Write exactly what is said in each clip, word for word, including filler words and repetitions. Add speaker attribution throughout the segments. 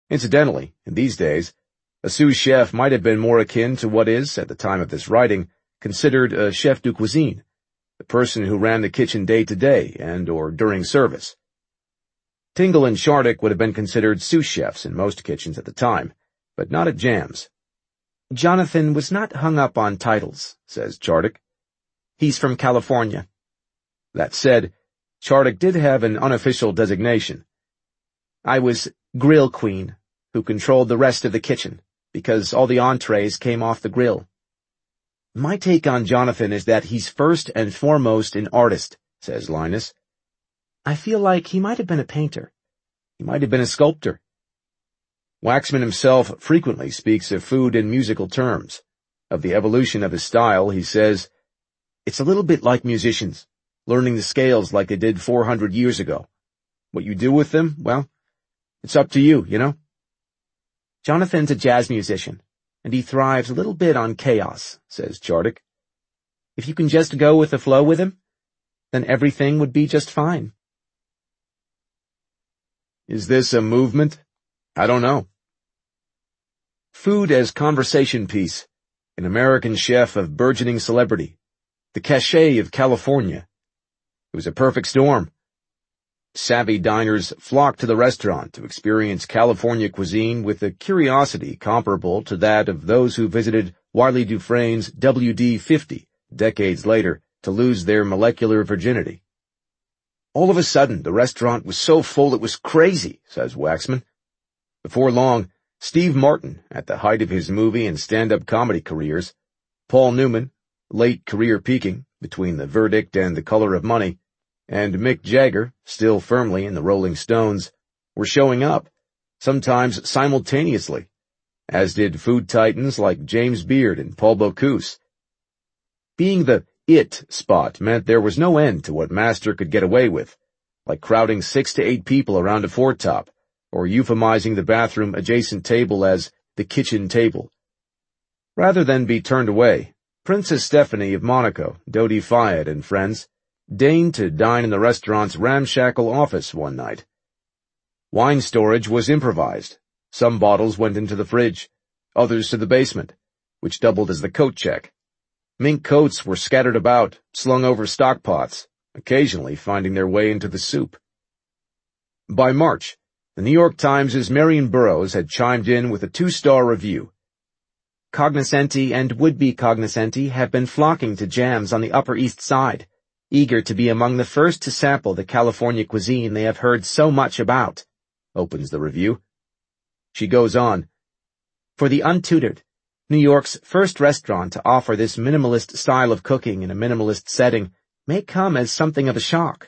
Speaker 1: Incidentally, in these days, a sous chef might have been more akin to what is, at the time of this writing, considered a chef de cuisine, the person who ran the kitchen day to day and or during service. Tingle and Shardik would have been considered sous chefs in most kitchens at the time, but not at Jam's.
Speaker 2: Jonathan was not hung up on titles, says Shardik. He's from California.
Speaker 1: That said, Shardik did have an unofficial designation.
Speaker 2: I was grill queen, who controlled the rest of the kitchen, because all the entrees came off the grill.
Speaker 1: My take on Jonathan is that he's first and foremost an artist, says Linus.
Speaker 2: I feel like he might have been a painter.
Speaker 1: He might have been a sculptor. Waxman himself frequently speaks of food in musical terms. Of the evolution of his style, he says, "It's a little bit like musicians, learning the scales like they did four hundred years ago. What you do with them, well, it's up to you, you know?"
Speaker 2: Jonathan's a jazz musician, and he thrives a little bit on chaos, says Shardik. If you can just go with the flow with him, then everything would be just fine.
Speaker 1: Is this a movement? I don't know. Food as conversation piece, an American chef of burgeoning celebrity, the cachet of California. It was a perfect storm. Savvy diners flocked to the restaurant to experience California cuisine with a curiosity comparable to that of those who visited Wiley Dufresne's W D fifty decades later to lose their molecular virginity. All of a sudden, the restaurant was so full it was crazy, says Waxman. Before long, Steve Martin, at the height of his movie and stand-up comedy careers, Paul Newman, late career peaking between The Verdict and The Color of Money, and Mick Jagger, still firmly in the Rolling Stones, were showing up, sometimes simultaneously, as did food titans like James Beard and Paul Bocuse. Being the it spot meant there was no end to what Master could get away with, like crowding six to eight people around a foretop, or euphemizing the bathroom-adjacent table as the kitchen table. Rather than be turned away, Princess Stephanie of Monaco, Dodi Fayed and friends, deigned to dine in the restaurant's ramshackle office one night. Wine storage was improvised. Some bottles went into the fridge, others to the basement, which doubled as the coat check. Mink coats were scattered about, slung over stock pots, occasionally finding their way into the soup. By March, the New York Times' Marion Burroughs had chimed in with a two-star review.
Speaker 2: Cognoscenti and would-be cognoscenti have been flocking to Jam's on the Upper East Side, eager to be among the first to sample the California cuisine they have heard so much about, opens the review. She goes on, for the untutored, New York's first restaurant to offer this minimalist style of cooking in a minimalist setting may come as something of a shock.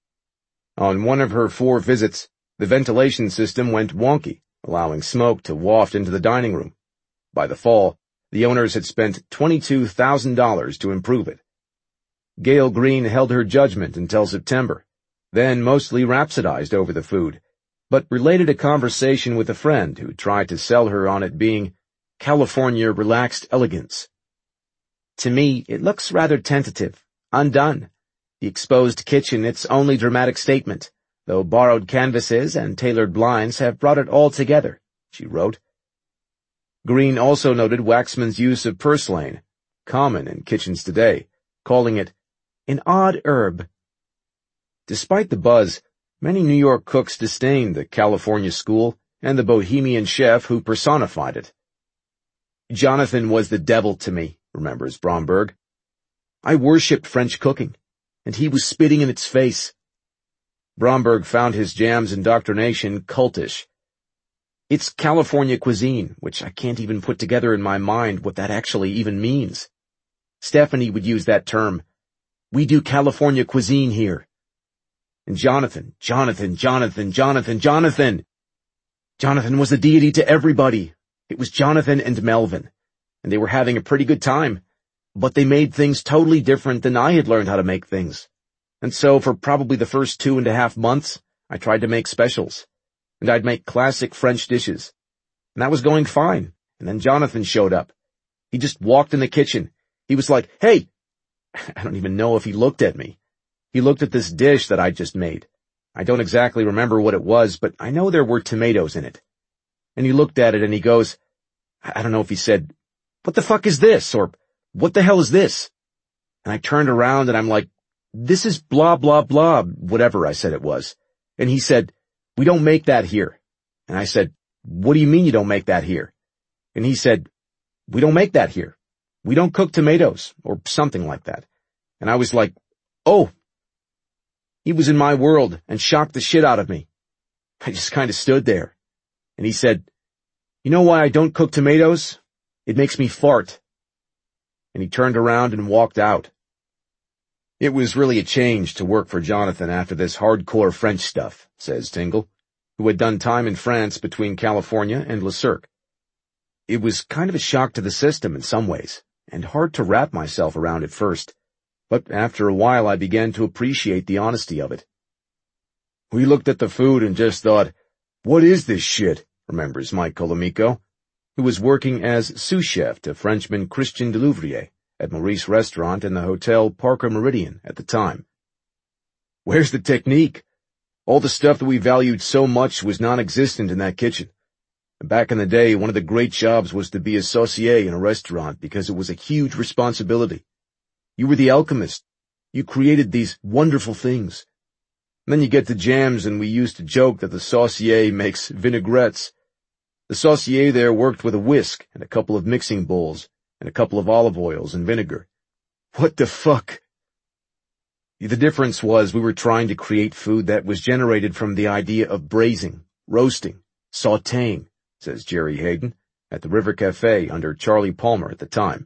Speaker 1: On one of her four visits, the ventilation system went wonky, allowing smoke to waft into the dining room. By the fall, the owners had spent twenty-two thousand dollars to improve it. Gail Green held her judgment until September, then mostly rhapsodized over the food, but related a conversation with a friend who tried to sell her on it being California relaxed elegance.
Speaker 2: To me, it looks rather tentative, undone. The exposed kitchen its only dramatic statement, though borrowed canvases and tailored blinds have brought it all together, she wrote.
Speaker 1: Green also noted Waxman's use of purslane, common in kitchens today, calling it an odd herb. Despite the buzz, many New York cooks disdained the California school and the bohemian chef who personified it. Jonathan was the devil to me, remembers Bromberg. I worshipped French cooking, and he was spitting in its face. Bromberg found his Jam's indoctrination cultish. It's California cuisine, which I can't even put together in my mind what that actually even means. Stephanie would use that term. We do California cuisine here. And Jonathan, Jonathan, Jonathan, Jonathan, Jonathan. Jonathan was a deity to everybody. It was Jonathan and Melvin, and they were having a pretty good time, but they made things totally different than I had learned how to make things. And so for probably the first two and a half months, I tried to make specials, and I'd make classic French dishes. And that was going fine, and then Jonathan showed up. He just walked in the kitchen. He was like, hey! I don't even know if he looked at me. He looked at this dish that I'd just made. I don't exactly remember what it was, but I know there were tomatoes in it. and he looked at it and he goes, I don't know if he said, "What the fuck is this?" or "What the hell is this?" And I turned around and I'm like, "This is blah, blah, blah," whatever I said it was. And he said, "We don't make that here." And I said, "What do you mean you don't make that here?" And he said, "We don't make that here. We don't cook tomatoes," or something like that. And I was like, oh. He was in my world and shocked the shit out of me. I just kind of stood there. And he said, "You know why I don't cook tomatoes? It makes me fart." And he turned around and walked out. It was really a change to work for Jonathan after this hardcore French stuff, says Tingle, who had done time in France between California and Le Cirque. It was kind of a shock to the system in some ways, and hard to wrap myself around at first, but after a while I began to appreciate the honesty of it. "We looked at the food and just thought, what is this shit?" remembers Mike Colomico, who was working as sous chef to Frenchman Christian Delouvrier at Maurice Restaurant in the Hotel Parker Meridien at the time. "Where's the technique? All the stuff that we valued so much was non-existent in that kitchen. Back in the day, one of the great jobs was to be a saucier in a restaurant because it was a huge responsibility. You were the alchemist. You created these wonderful things. And then you get to Jams and we used to joke that the saucier makes vinaigrettes. The saucier there worked with a whisk and a couple of mixing bowls and a couple of olive oils and vinegar. What the fuck?" The difference was we were trying to create food that was generated from the idea of braising, roasting, sautéing, says Jerry Hayden, at the River Cafe under Charlie Palmer at the time.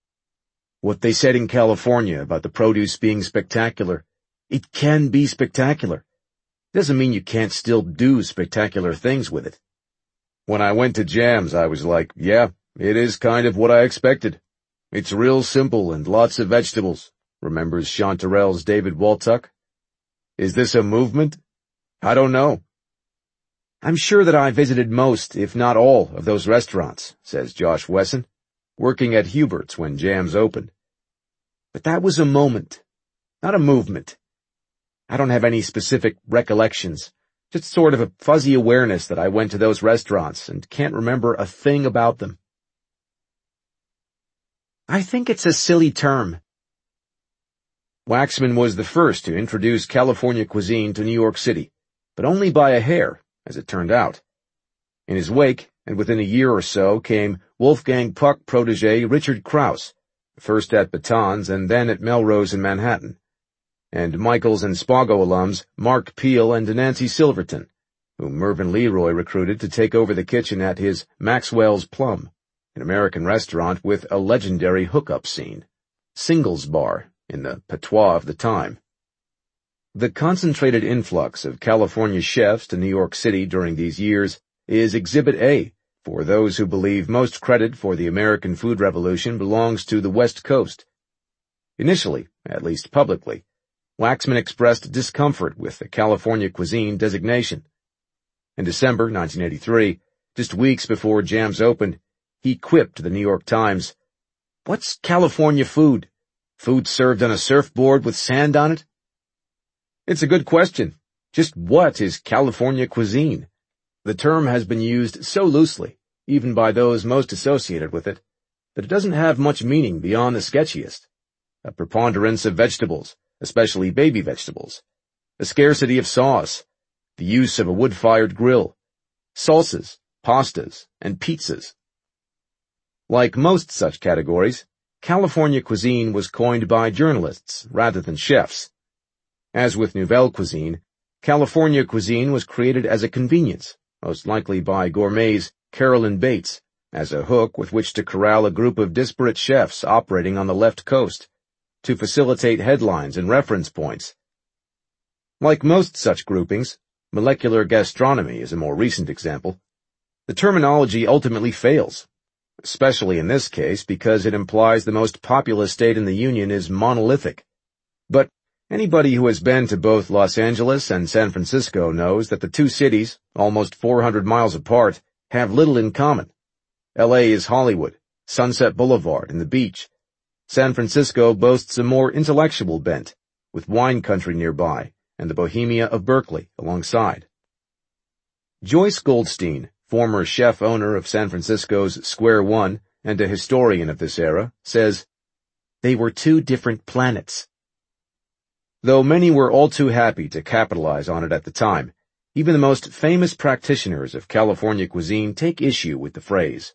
Speaker 1: What they said in California about the produce being spectacular, it can be spectacular. Doesn't mean you can't still do spectacular things with it. When I went to Jams, I was like, yeah, it is kind of what I expected. It's real simple and lots of vegetables, remembers Chanterelle's David Waltuck. Is this a movement? I don't know. I'm sure that I visited most, if not all, of those restaurants, says Josh Wesson, working at Hubert's when Jams opened. But that was a moment, not a movement. I don't have any specific recollections, just sort of a fuzzy awareness that I went to those restaurants and can't remember a thing about them. I think it's a silly term. Waxman was the first to introduce California cuisine to New York City, but only by a hair, as it turned out. In his wake, and within a year or so, came Wolfgang Puck protege Richard Krause, first at Baton's and then at Melrose in Manhattan, and Michaels and Spago alums Mark Peel and Nancy Silverton, whom Mervyn Leroy recruited to take over the kitchen at his Maxwell's Plum, an American restaurant with a legendary hookup scene, Singles Bar, in the patois of the time. The concentrated influx of California chefs to New York City during these years is Exhibit A for those who believe most credit for the American food revolution belongs to the West Coast. Initially, at least publicly, Waxman expressed discomfort with the California cuisine designation. In December nineteen eighty-three, just weeks before Jams opened, he quipped to the New York Times, "What's California food? Food served on a surfboard with sand on it?" It's a good question. Just what is California cuisine? The term has been used so loosely, even by those most associated with it, that it doesn't have much meaning beyond the sketchiest. A preponderance of vegetables, especially baby vegetables, a scarcity of sauce, the use of a wood-fired grill, salsas, pastas, and pizzas. Like most such categories, California cuisine was coined by journalists rather than chefs. As with Nouvelle cuisine, California cuisine was created as a convenience, most likely by gourmets Carolyn Bates, as a hook with which to corral a group of disparate chefs operating on the left coast, to facilitate headlines and reference points. Like most such groupings, molecular gastronomy is a more recent example. The terminology ultimately fails, especially in this case because it implies the most populous state in the Union is monolithic. But anybody who has been to both Los Angeles and San Francisco knows that the two cities, almost four hundred miles apart, have little in common. L A is Hollywood, Sunset Boulevard, and the beach. San Francisco boasts a more intellectual bent, with wine country nearby and the Bohemia of Berkeley alongside. Joyce Goldstein, former chef owner of San Francisco's Square One and a historian of this era, says,
Speaker 2: "They were two different planets."
Speaker 1: Though many were all too happy to capitalize on it at the time, even the most famous practitioners of California cuisine take issue with the phrase.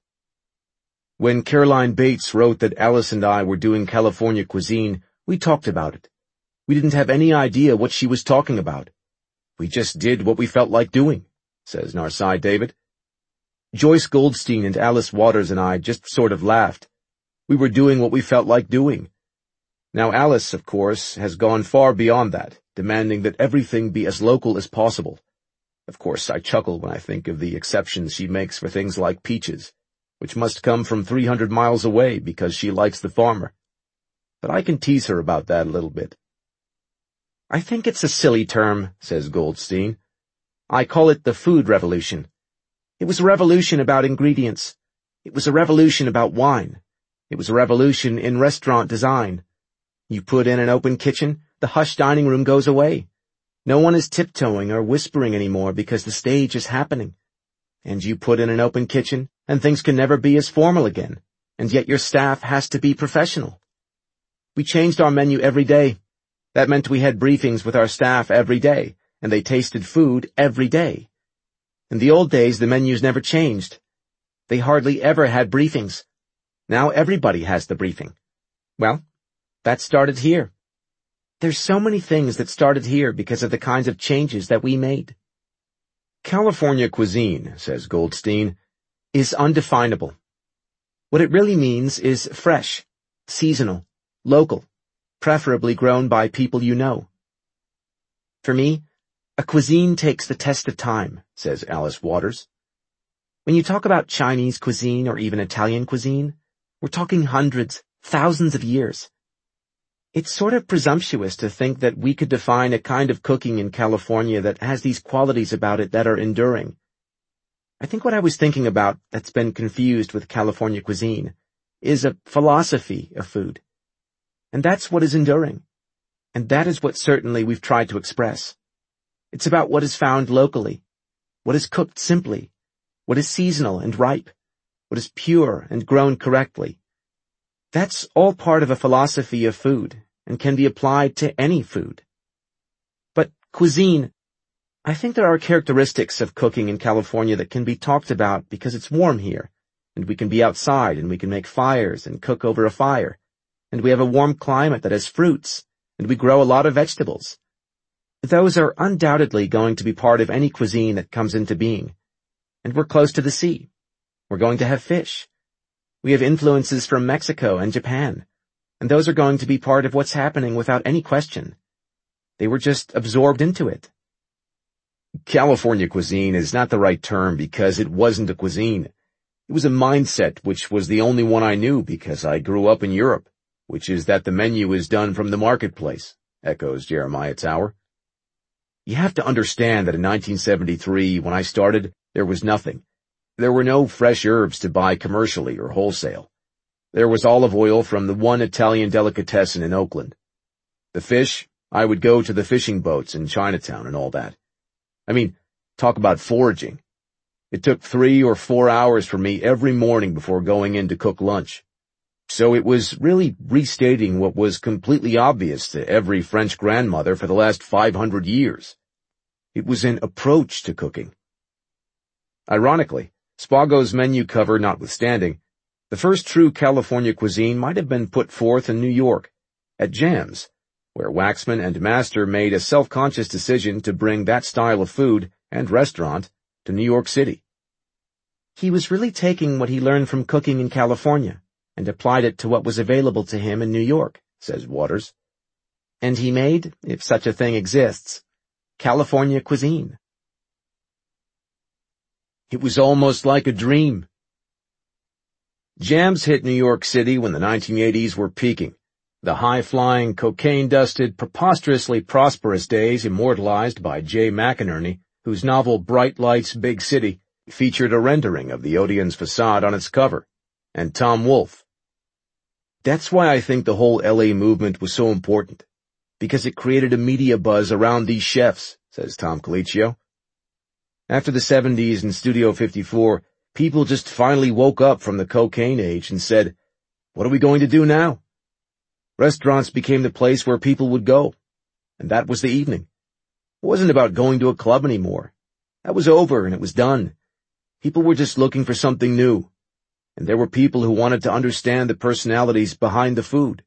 Speaker 1: When Caroline Bates wrote that Alice and I were doing California cuisine, we talked about it. We didn't have any idea what she was talking about. We just did what we felt like doing, says Narsai David. Joyce Goldstein and Alice Waters and I just sort of laughed. We were doing what we felt like doing. Now Alice, of course, has gone far beyond that, demanding that everything be as local as possible. Of course, I chuckle when I think of the exceptions she makes for things like peaches, which must come from three hundred miles away because she likes the farmer. But I can tease her about that a little bit.
Speaker 2: "I think it's a silly term," says Goldstein. "I call it the food revolution. It was a revolution about ingredients. It was a revolution about wine. It was a revolution in restaurant design. You put in an open kitchen, the hushed dining room goes away. No one is tiptoeing or whispering anymore because the stage is happening. And you put in an open kitchen, and things can never be as formal again, and yet your staff has to be professional. We changed our menu every day. That meant we had briefings with our staff every day, and they tasted food every day. In the old days, the menus never changed. They hardly ever had briefings. Now everybody has the briefing. Well, that started here. There's so many things that started here because of the kinds of changes that we made."
Speaker 1: California cuisine, says Goldstein,
Speaker 2: is undefinable. What it really means is fresh, seasonal, local, preferably grown by people you know. For me, a cuisine takes the test of time, says Alice Waters. When you talk about Chinese cuisine or even Italian cuisine, we're talking hundreds, thousands of years. It's sort of presumptuous to think that we could define a kind of cooking in California that has these qualities about it that are enduring. I think what I was thinking about that's been confused with California cuisine is a philosophy of food. And that's what is enduring. And that is what certainly we've tried to express. It's about what is found locally, what is cooked simply, what is seasonal and ripe, what is pure and grown correctly. That's all part of a philosophy of food and can be applied to any food. But cuisine, I think there are characteristics of cooking in California that can be talked about because it's warm here, and we can be outside and we can make fires and cook over a fire, and we have a warm climate that has fruits, and we grow a lot of vegetables. Those are undoubtedly going to be part of any cuisine that comes into being. And we're close to the sea. We're going to have fish. We have influences from Mexico and Japan, and those are going to be part of what's happening without any question. They were just absorbed into it.
Speaker 1: California cuisine is not the right term because it wasn't a cuisine. It was a mindset which was the only one I knew because I grew up in Europe, which is that the menu is done from the marketplace, echoes Jeremiah Tower. You have to understand that in nineteen seventy-three, when I started, there was nothing. There were no fresh herbs to buy commercially or wholesale. There was olive oil from the one Italian delicatessen in Oakland. The fish, I would go to the fishing boats in Chinatown and all that. I mean, talk about foraging. It took three or four hours for me every morning before going in to cook lunch. So it was really restating what was completely obvious to every French grandmother for the last five hundred years. It was an approach to cooking. Ironically, Spago's menu cover notwithstanding, the first true California cuisine might have been put forth in New York, at Jam's, where Waxman and Master made a self-conscious decision to bring that style of food and restaurant to New York City.
Speaker 2: He was really taking what he learned from cooking in California and applied it to what was available to him in New York, says Waters. And he made, if such a thing exists, California cuisine.
Speaker 1: It was almost like a dream. Jam's hit New York City when the nineteen eighties were peaking, the high-flying, cocaine-dusted, preposterously prosperous days immortalized by Jay McInerney, whose novel Bright Lights, Big City featured a rendering of the Odeon's facade on its cover, and Tom Wolfe. That's why I think the whole L A movement was so important, because it created a media buzz around these chefs, says Tom Colicchio. After the seventies and Studio fifty-four, people just finally woke up from the cocaine age and said, "What are we going to do now?" Restaurants became the place where people would go, and that was the evening. It wasn't about going to a club anymore. That was over and it was done. People were just looking for something new, and there were people who wanted to understand the personalities behind the food.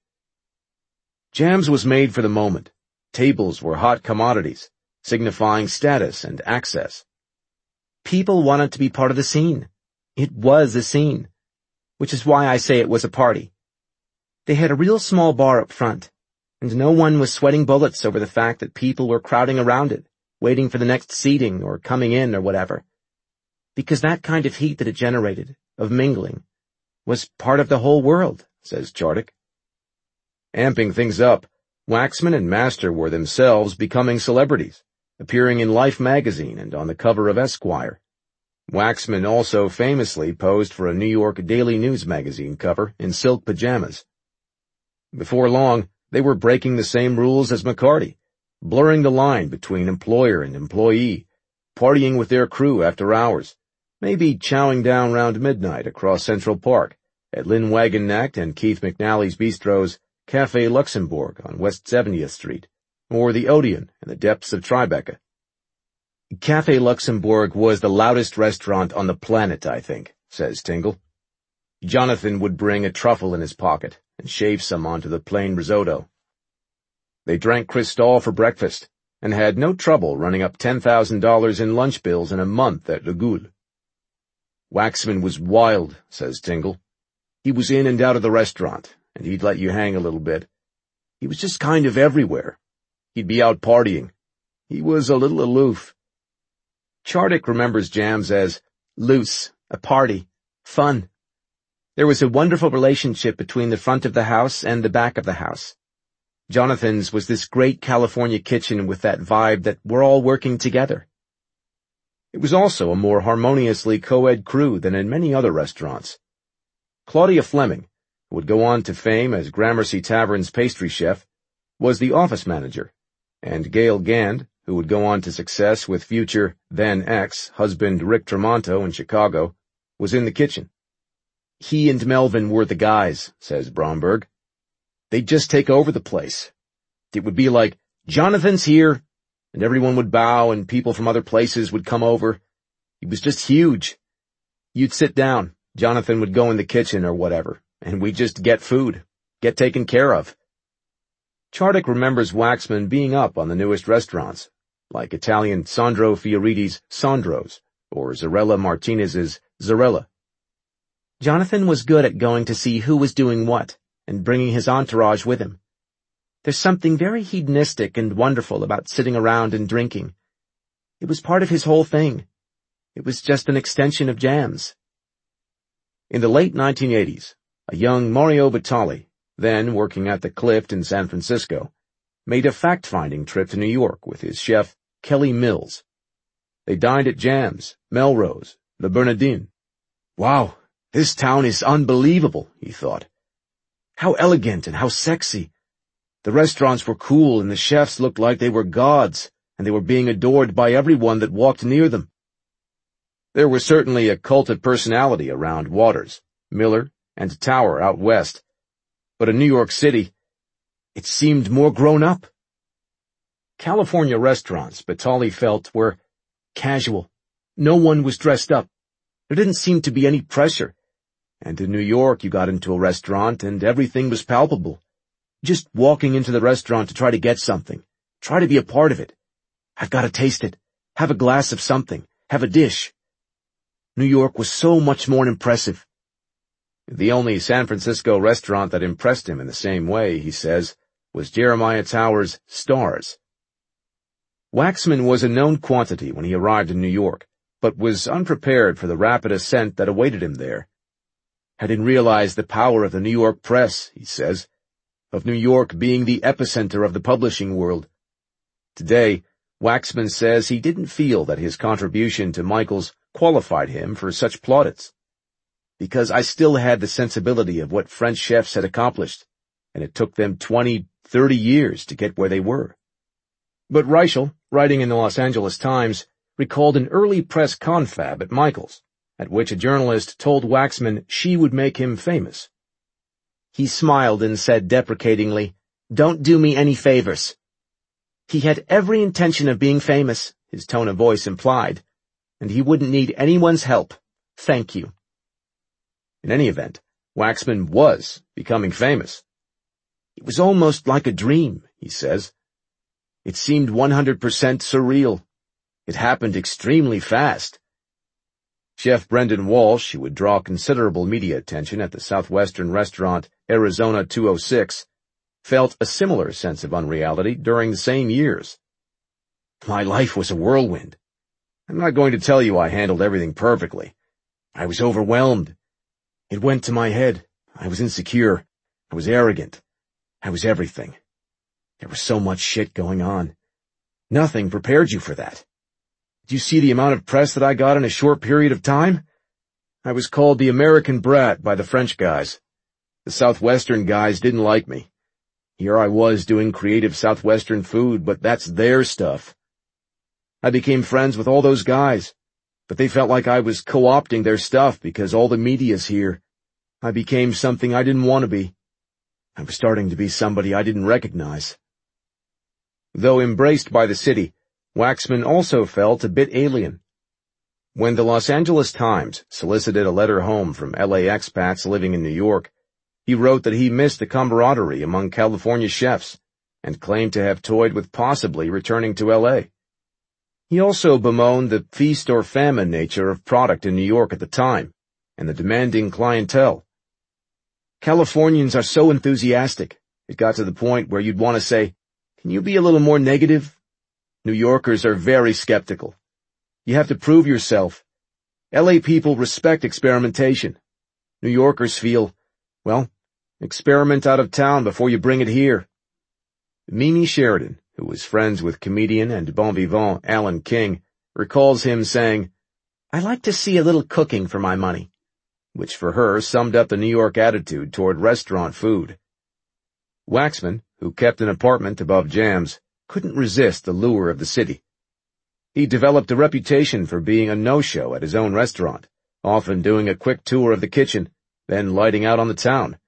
Speaker 1: Jams was made for the moment. Tables were hot commodities, signifying status and access. People wanted to be part of the scene. It was a scene, which is why I say it was a party. They had a real small bar up front, and no one was sweating bullets over the fact that people were crowding around it, waiting for the next seating or coming in or whatever. Because that kind of heat that it generated, of mingling, was part of the whole world, says Chartick. Amping things up, Waxman and Master were themselves becoming celebrities, appearing in Life magazine and on the cover of Esquire. Waxman also famously posed for a New York Daily News magazine cover in silk pajamas. Before long, they were breaking the same rules as McCarty, blurring the line between employer and employee, partying with their crew after hours, maybe chowing down round midnight across Central Park at Lynn Wagonacht and Keith McNally's Bistro's Café Luxembourg on West seventieth Street, or the Odeon in the depths of Tribeca. Café Luxembourg was the loudest restaurant on the planet, I think, says Tingle. Jonathan would bring a truffle in his pocket and shave some onto the plain risotto. They drank Cristal for breakfast and had no trouble running up ten thousand dollars in lunch bills in a month at Le Goulle. Waxman was wild, says Tingle. He was in and out of the restaurant, and he'd let you hang a little bit. He was just kind of everywhere. He'd be out partying. He was a little aloof. Chartick remembers Jams as loose, a party, fun. There was a wonderful relationship between the front of the house and the back of the house. Jonathan's was this great California kitchen with that vibe that we're all working together. It was also a more harmoniously co-ed crew than in many other restaurants. Claudia Fleming, who would go on to fame as Gramercy Tavern's pastry chef, was the office manager, and Gail Gand, who would go on to success with future, then ex-husband Rick Tremonto in Chicago, was in the kitchen. He and Melvin were the guys, says Bromberg. They'd just take over the place. It would be like, Jonathan's here, and everyone would bow and people from other places would come over. It was just huge. You'd sit down, Jonathan would go in the kitchen or whatever, and we'd just get food, get taken care of. Chartick remembers Waxman being up on the newest restaurants, like Italian Sandro Fioriti's Sandro's, or Zarella Martinez's Zarella. Jonathan was good at going to see who was doing what, and bringing his entourage with him. There's something very hedonistic and wonderful about sitting around and drinking. It was part of his whole thing. It was just an extension of Jams. In the late nineteen eighties, a young Mario Batali, then working at the Clift in San Francisco, made a fact-finding trip to New York with his chef, Kelly Mills. They dined at Jams, Melrose, Le Bernardin. Wow, this town is unbelievable, he thought. How elegant and how sexy. The restaurants were cool and the chefs looked like they were gods, and they were being adored by everyone that walked near them. There was certainly a cult of personality around Waters, Miller, and Tower out west, but in New York City, it seemed more grown up. California restaurants, Batali felt, were casual. No one was dressed up. There didn't seem to be any pressure. And in New York, you got into a restaurant and everything was palpable. Just walking into the restaurant to try to get something. Try to be a part of it. I've got to taste it. Have a glass of something. Have a dish. New York was so much more impressive. The only San Francisco restaurant that impressed him in the same way, he says, was Jeremiah Tower's Stars. Waxman was a known quantity when he arrived in New York, but was unprepared for the rapid ascent that awaited him there. Hadn't realized the power of the New York press, he says, of New York being the epicenter of the publishing world. Today, Waxman says he didn't feel that his contribution to Michael's qualified him for such plaudits. Because I still had the sensibility of what French chefs had accomplished, and it took them twenty, thirty years to get where they were. But Reichel, writing in the Los Angeles Times,
Speaker 2: recalled an early press confab at Michael's, at which a journalist told Waxman she would make him famous. He smiled and said deprecatingly, "Don't do me any favors." He had every intention of being famous, his tone of voice implied, and he wouldn't need anyone's help. Thank you. In any event, Waxman was becoming famous. It was almost like a dream, he says. It seemed one hundred percent surreal. It happened extremely fast. Chef Brendan Walsh, who would draw considerable media attention at the Southwestern restaurant Arizona two oh six, felt a similar sense of unreality during the same years. My life was a whirlwind. I'm not going to tell you I handled everything perfectly. I was overwhelmed. It went to my head. I was insecure. I was arrogant. I was everything. There was so much shit going on. Nothing prepared you for that. Did you see the amount of press that I got in a short period of time? I was called the American brat by the French guys. The Southwestern guys didn't like me. Here I was doing creative Southwestern food, but that's their stuff. I became friends with all those guys, but they felt like I was co-opting their stuff because all the media's here. I became something I didn't want to be. I was starting to be somebody I didn't recognize. Though embraced by the city, Waxman also felt a bit alien. When the Los Angeles Times solicited a letter home from L A expats living in New York, he wrote that he missed the camaraderie among California chefs and claimed to have toyed with possibly returning to L A. He also bemoaned the feast-or-famine nature of product in New York at the time and the demanding clientele. Californians are so enthusiastic. It got to the point where you'd want to say, "Can you be a little more negative?" New Yorkers are very skeptical. You have to prove yourself. L A people respect experimentation. New Yorkers feel, well, experiment out of town before you bring it here. Mimi Sheridan, who was friends with comedian and bon vivant Alan King, recalls him saying, "I like to see a little cooking for my money," which for her summed up the New York attitude toward restaurant food. Waxman, who kept an apartment above Jams, couldn't resist the lure of the city. He developed a reputation for being a no-show at his own restaurant, often doing a quick tour of the kitchen, then lighting out on the town.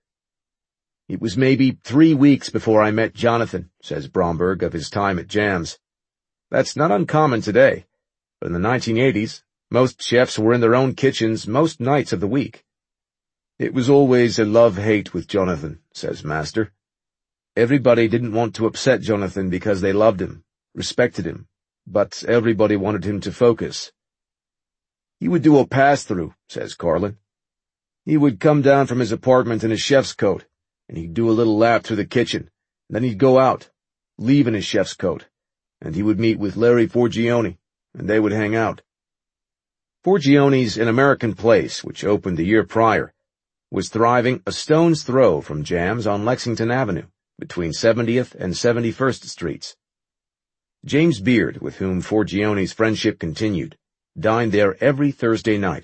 Speaker 2: It was maybe three weeks before I met Jonathan, says Bromberg of his time at Jams. That's not uncommon today, but in the nineteen eighties, most chefs were in their own kitchens most nights of the week. It was always a love-hate with Jonathan, says Master. Everybody didn't want to upset Jonathan because they loved him, respected him, but everybody wanted him to focus. He would do a pass-through, says Carlin. He would come down from his apartment in his chef's coat, and he'd do a little lap through the kitchen, and then he'd go out, leave in his chef's coat, and he would meet with Larry Forgione, and they would hang out. Forgione's An American Place, which opened the year prior, was thriving a stone's throw from Jams on Lexington Avenue, between seventieth and seventy-first Streets. James Beard, with whom Forgione's friendship continued, dined there every Thursday night.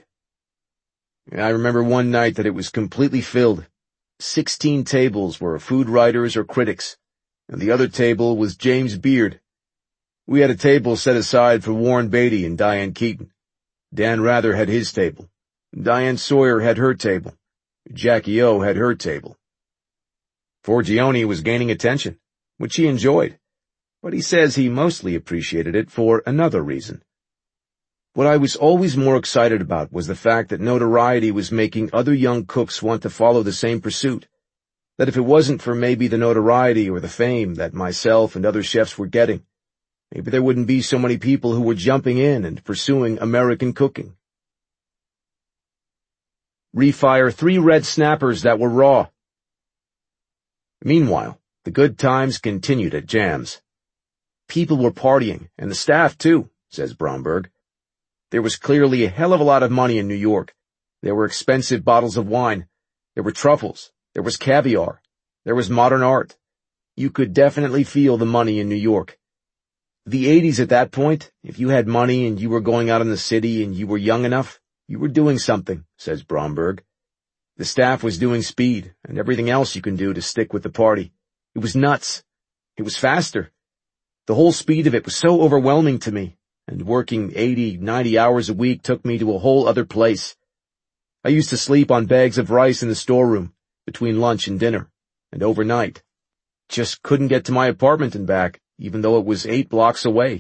Speaker 2: I remember one night that it was completely filled. Sixteen tables were food writers or critics, and the other table was James Beard. We had a table set aside for Warren Beatty and Diane Keaton. Dan Rather had his table. Diane Sawyer had her table. Jackie O had her table. Forgione was gaining attention, which he enjoyed, but he says he mostly appreciated it for another reason. What I was always more excited about was the fact that notoriety was making other young cooks want to follow the same pursuit, that if it wasn't for maybe the notoriety or the fame that myself and other chefs were getting, maybe there wouldn't be so many people who were jumping in and pursuing American cooking. Refire three red snappers that were raw. Meanwhile, the good times continued at Jams. People were partying, and the staff too, says Bromberg. There was clearly a hell of a lot of money in New York. There were expensive bottles of wine. There were truffles. There was caviar. There was modern art. You could definitely feel the money in New York. The eighties at that point, if you had money and you were going out in the city and you were young enough, you were doing something, says Bromberg. The staff was doing speed and everything else you can do to stick with the party. It was nuts. It was faster. The whole speed of it was so overwhelming to me.
Speaker 1: and working eighty, ninety hours a week took me to a whole other place. I used to sleep on bags of rice in the storeroom, between lunch and dinner, and overnight. Just couldn't get to my apartment and back, even though it was eight blocks away.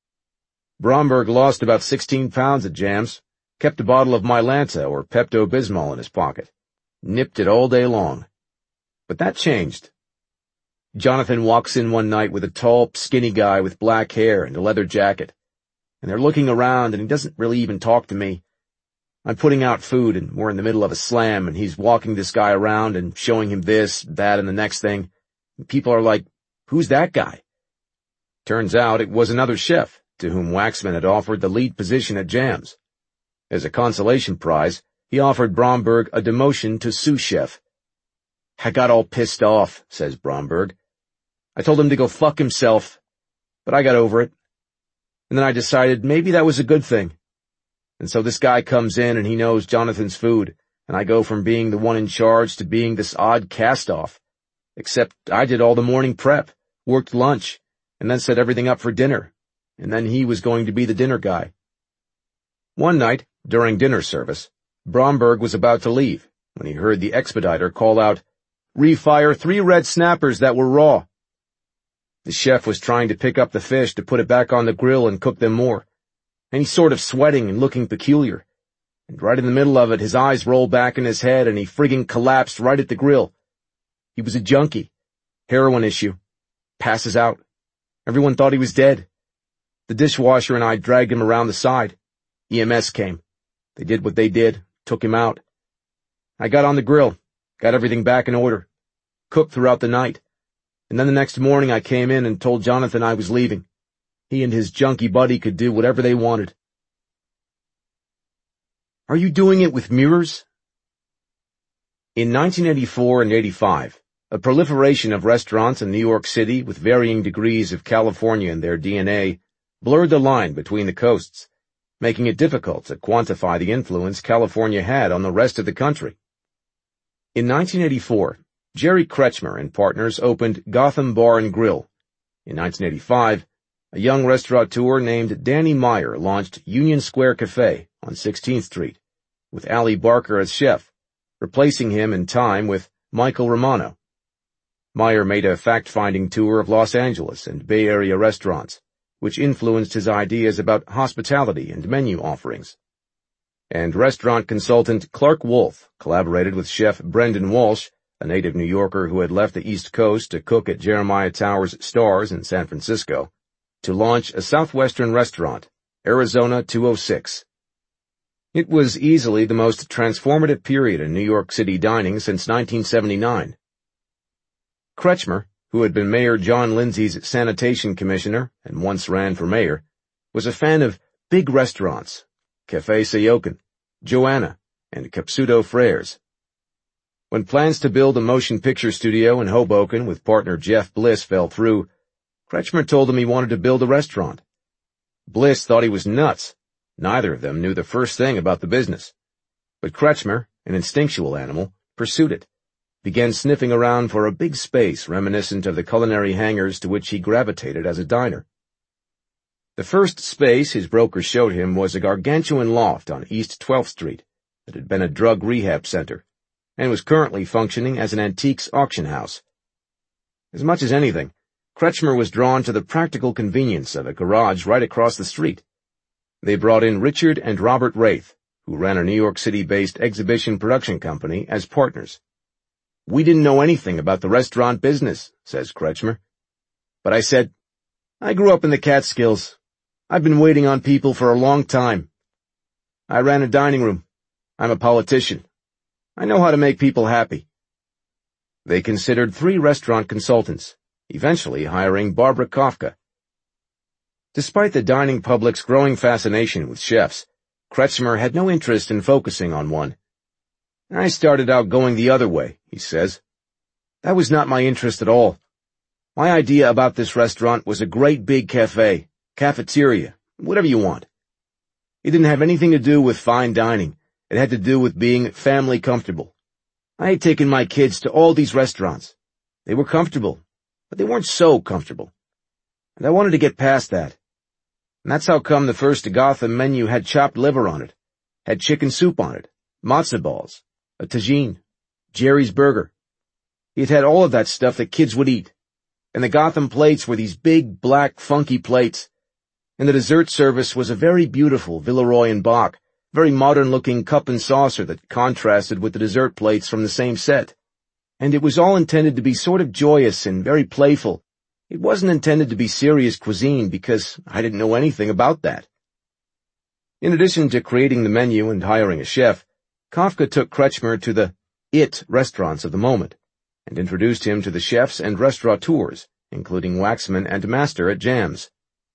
Speaker 1: Bromberg lost about sixteen pounds at Jams, kept a bottle of Mylanta or Pepto-Bismol in his pocket, nipped it all day long. But that changed. Jonathan walks in one night with a tall, skinny guy with black hair and a leather jacket, and they're looking around and he doesn't really even talk to me. I'm putting out food and we're in the middle of a slam and he's walking this guy around and showing him this, that, and the next thing. And people are like, "Who's that guy?" Turns out it was another chef to whom Waxman had offered the lead position at Jams. As a consolation prize, he offered Bromberg a demotion to sous chef. "I got all pissed off," says Bromberg. "I told him to go fuck himself, but I got over it. And then I decided maybe that was a good thing. And so this guy comes in and he knows Jonathan's food, and I go from being the one in charge to being this odd cast-off. Except I did all the morning prep, worked lunch, and then set everything up for dinner, and then he was going to be the dinner guy." One night, during dinner service, Bromberg was about to leave when he heard the expediter call out, "Refire three red snappers that were raw." The chef was trying to pick up the fish to put it back on the grill and cook them more, and he's sort of sweating and looking peculiar. And right in the middle of it, his eyes rolled back in his head and he friggin' collapsed right at the grill. He was a junkie. Heroin issue. Passes out. Everyone thought he was dead. The dishwasher and I dragged him around the side. E M S came. They did what they did, took him out. I got on the grill, got everything back in order, cooked throughout the night, and then the next morning I came in and told Jonathan I was leaving. He and his junkie buddy could do whatever they wanted. Are you doing it with mirrors? In nineteen eighty-four and eighty-five, a proliferation of restaurants in New York City with varying degrees of California in their D N A blurred the line between the coasts, making it difficult to quantify the influence California had on the rest of the country. In nineteen eighty-four, Jerry Kretschmer and partners opened Gotham Bar and Grill. In nineteen eighty-five, a young restaurateur named Danny Meyer launched Union Square Cafe on sixteenth Street, with Ali Barker as chef, replacing him in time with Michael Romano. Meyer made a fact-finding tour of Los Angeles and Bay Area restaurants, which influenced his ideas about hospitality and menu offerings. And restaurant consultant Clark Wolf collaborated with chef Brendan Walsh, a native New Yorker who had left the East Coast to cook at Jeremiah Towers' Stars in San Francisco, to launch a southwestern restaurant, Arizona two oh six. It was easily the most transformative period in New York City dining since nineteen seventy-nine. Kretschmer, who had been Mayor John Lindsay's sanitation commissioner and once ran for mayor, was a fan of big restaurants, Café Sayocan, Joanna, and Capsuto Freres. When plans to build a motion picture studio in Hoboken with partner Jeff Bliss fell through, Kretschmer told him he wanted to build a restaurant. Bliss thought he was nuts. Neither of them knew the first thing about the business. But Kretschmer, an instinctual animal, pursued it, began sniffing around for a big space reminiscent of the culinary hangars to which he gravitated as a diner. The first space his broker showed him was a gargantuan loft on East twelfth Street that had been a drug rehab center, and was currently functioning as an antiques auction house. As much as anything, Kretschmer was drawn to the practical convenience of a garage right across the street. They brought in Richard and Robert Wraith, who ran a New York City-based exhibition production company, as partners. "We didn't know anything about the restaurant business," says Kretschmer. "But I said, I grew up in the Catskills. I've been waiting on people for a long time. I ran a dining room. I'm a politician. I know how to make people happy." They considered three restaurant consultants, eventually hiring Barbara Kafka. Despite the dining public's growing fascination with chefs, Kretschmer had no interest in focusing on one. "I started out going the other way," he says. "That was not my interest at all. My idea about this restaurant was a great big cafe, cafeteria, whatever you want. It didn't have anything to do with fine dining. It had to do with being family comfortable. I had taken my kids to all these restaurants. They were comfortable, but they weren't so comfortable. And I wanted to get past that. And that's how come the first Gotham menu had chopped liver on it, had chicken soup on it, matzo balls, a tagine, Jerry's burger. It had all of that stuff that kids would eat. And the Gotham plates were these big, black, funky plates. And the dessert service was a very beautiful Villeroy and Bock, very modern-looking cup and saucer that contrasted with the dessert plates from the same set. And it was all intended to be sort of joyous and very playful. It wasn't intended to be serious cuisine because I didn't know anything about that. In addition to creating the menu and hiring a chef, Kafka took Kretschmer to the it restaurants of the moment and introduced him to the chefs and restaurateurs, including Waxman and Master at Jams.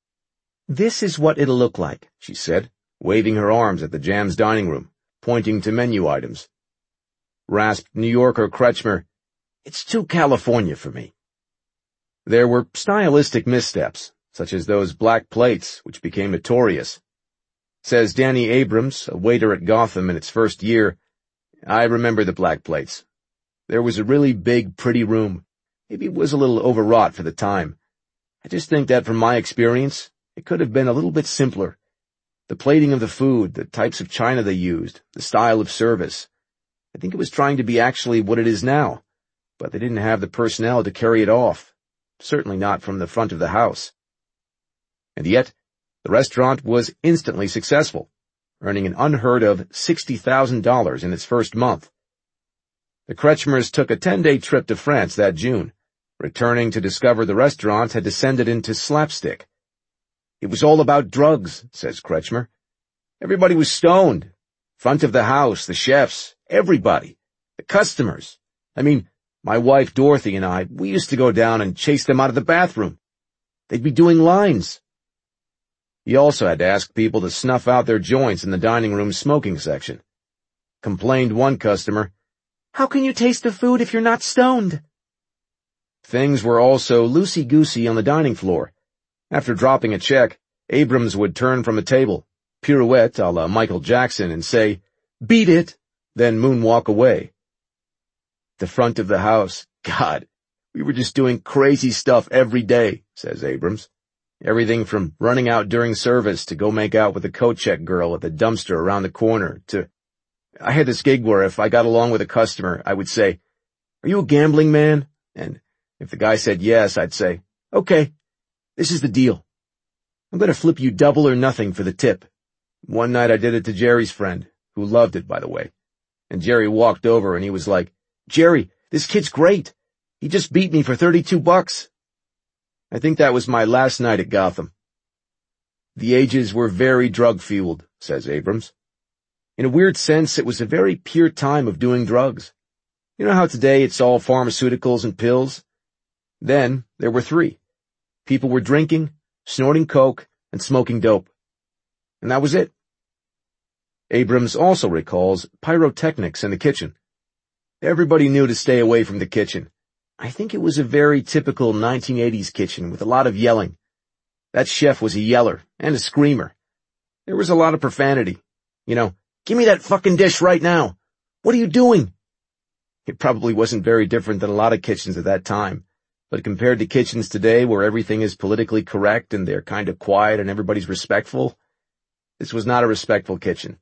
Speaker 1: "This is what it'll look like," she said, waving her arms at the Jams dining room, pointing to menu items. Rasped New Yorker Kretschmer, "It's too California for me." There were stylistic missteps, such as those black plates, which became notorious. Says Danny Abrams, a waiter at Gotham in its first year, "I remember the black plates. There was a really big, pretty room. Maybe it was a little overwrought for the time. I just think that from my experience, it could have been a little bit simpler. The plating of the food, the types of china they used, the style of service. I think it was trying to be actually what it is now, but they didn't have the personnel to carry it off. Certainly not from the front of the house." And yet, the restaurant was instantly successful, earning an unheard of sixty thousand dollars in its first month. The Kretschmers took a ten-day trip to France that June, returning to discover the restaurant had descended into slapstick. "It was all about drugs," says Kretschmer. "Everybody was stoned. Front of the house, the chefs, everybody. The customers. I mean, my wife Dorothy and I, we used to go down and chase them out of the bathroom. They'd be doing lines." He also had to ask people to snuff out their joints in the dining room smoking section. Complained one customer, "How can you taste the food if you're not stoned?" Things were also loosey-goosey on the dining floor. After dropping a check, Abrams would turn from a table, pirouette a la Michael Jackson, and say, "Beat it," then moonwalk away. The front of the house, God, we were just doing crazy stuff every day, says Abrams. Everything from running out during service to go make out with a coat check girl at the dumpster around the corner to... I had this gig where if I got along with a customer, I would say, "Are you a gambling man?" And if the guy said yes, I'd say, "Okay, this is the deal. I'm going to flip you double or nothing for the tip." One night I did it to Jerry's friend, who loved it, by the way. And Jerry walked over and he was like, "Jerry, this kid's great. He just beat me for thirty-two bucks. I think that was my last night at Gotham. The ages were very drug-fueled, says Abrams. In a weird sense, it was a very pure time of doing drugs. You know how today it's all pharmaceuticals and pills? Then there were three. People were drinking, snorting coke, and smoking dope. And that was it. Abrams also recalls pyrotechnics in the kitchen. Everybody knew to stay away from the kitchen. I think it was a very typical nineteen eighties kitchen with a lot of yelling. That chef was a yeller and a screamer. There was a lot of profanity. You know, "Give me that fucking dish right now. What are you doing?" It probably wasn't very different than a lot of kitchens at that time, but compared to kitchens today where everything is politically correct and they're kind of quiet and everybody's respectful, this was not a respectful kitchen.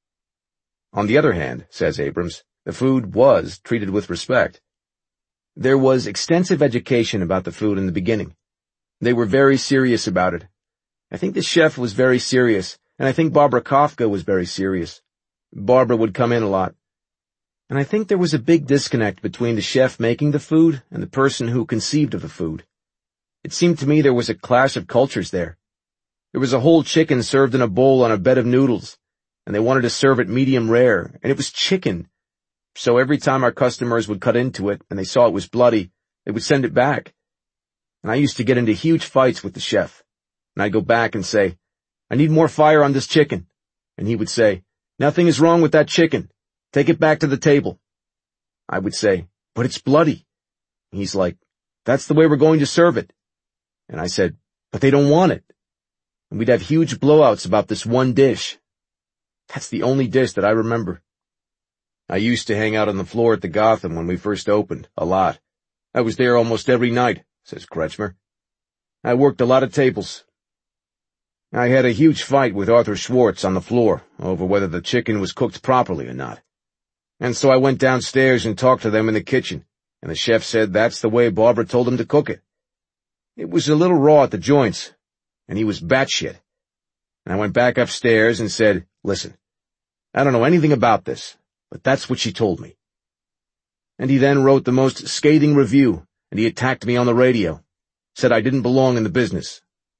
Speaker 1: On the other hand, says Abrams, the food was treated with respect. There was extensive education about the food in the beginning. They were very serious about it. I think the chef was very serious, and I think Barbara Kafka was very serious. Barbara would come in a lot. And I think there was a big disconnect between the chef making the food and the person who conceived of the food. It seemed to me there was a clash of cultures there. There was a whole chicken served in a bowl on a bed of noodles, and they wanted to serve it medium rare, and it was chicken. So every time our customers would cut into it and they saw it was bloody, they would send it back. And I used to get into huge fights with the chef. And I'd go back and say, "I need more fire on this chicken." And he would say, "Nothing is wrong with that chicken. Take it back to the table." I would say, "But it's bloody." And he's like, "That's the way we're going to serve it." And I said, "But they don't want it." And we'd have huge blowouts about this one dish. That's the only dish that I remember. I used to hang out on the floor at the Gotham when we first opened, a lot. I was there almost every night, says Kretschmer. I worked a lot of tables. I had a huge fight with Arthur Schwartz on the floor over whether the chicken was cooked properly or not. And so I went downstairs and talked to them in the kitchen, and the chef said that's the way Barbara told him to cook it. It was a little raw at the joints, and he was batshit. And I went back upstairs and said, listen, I don't know anything about this, but that's what she told me. And he then wrote the most scathing review, and he attacked me on the radio, said I didn't belong in the business.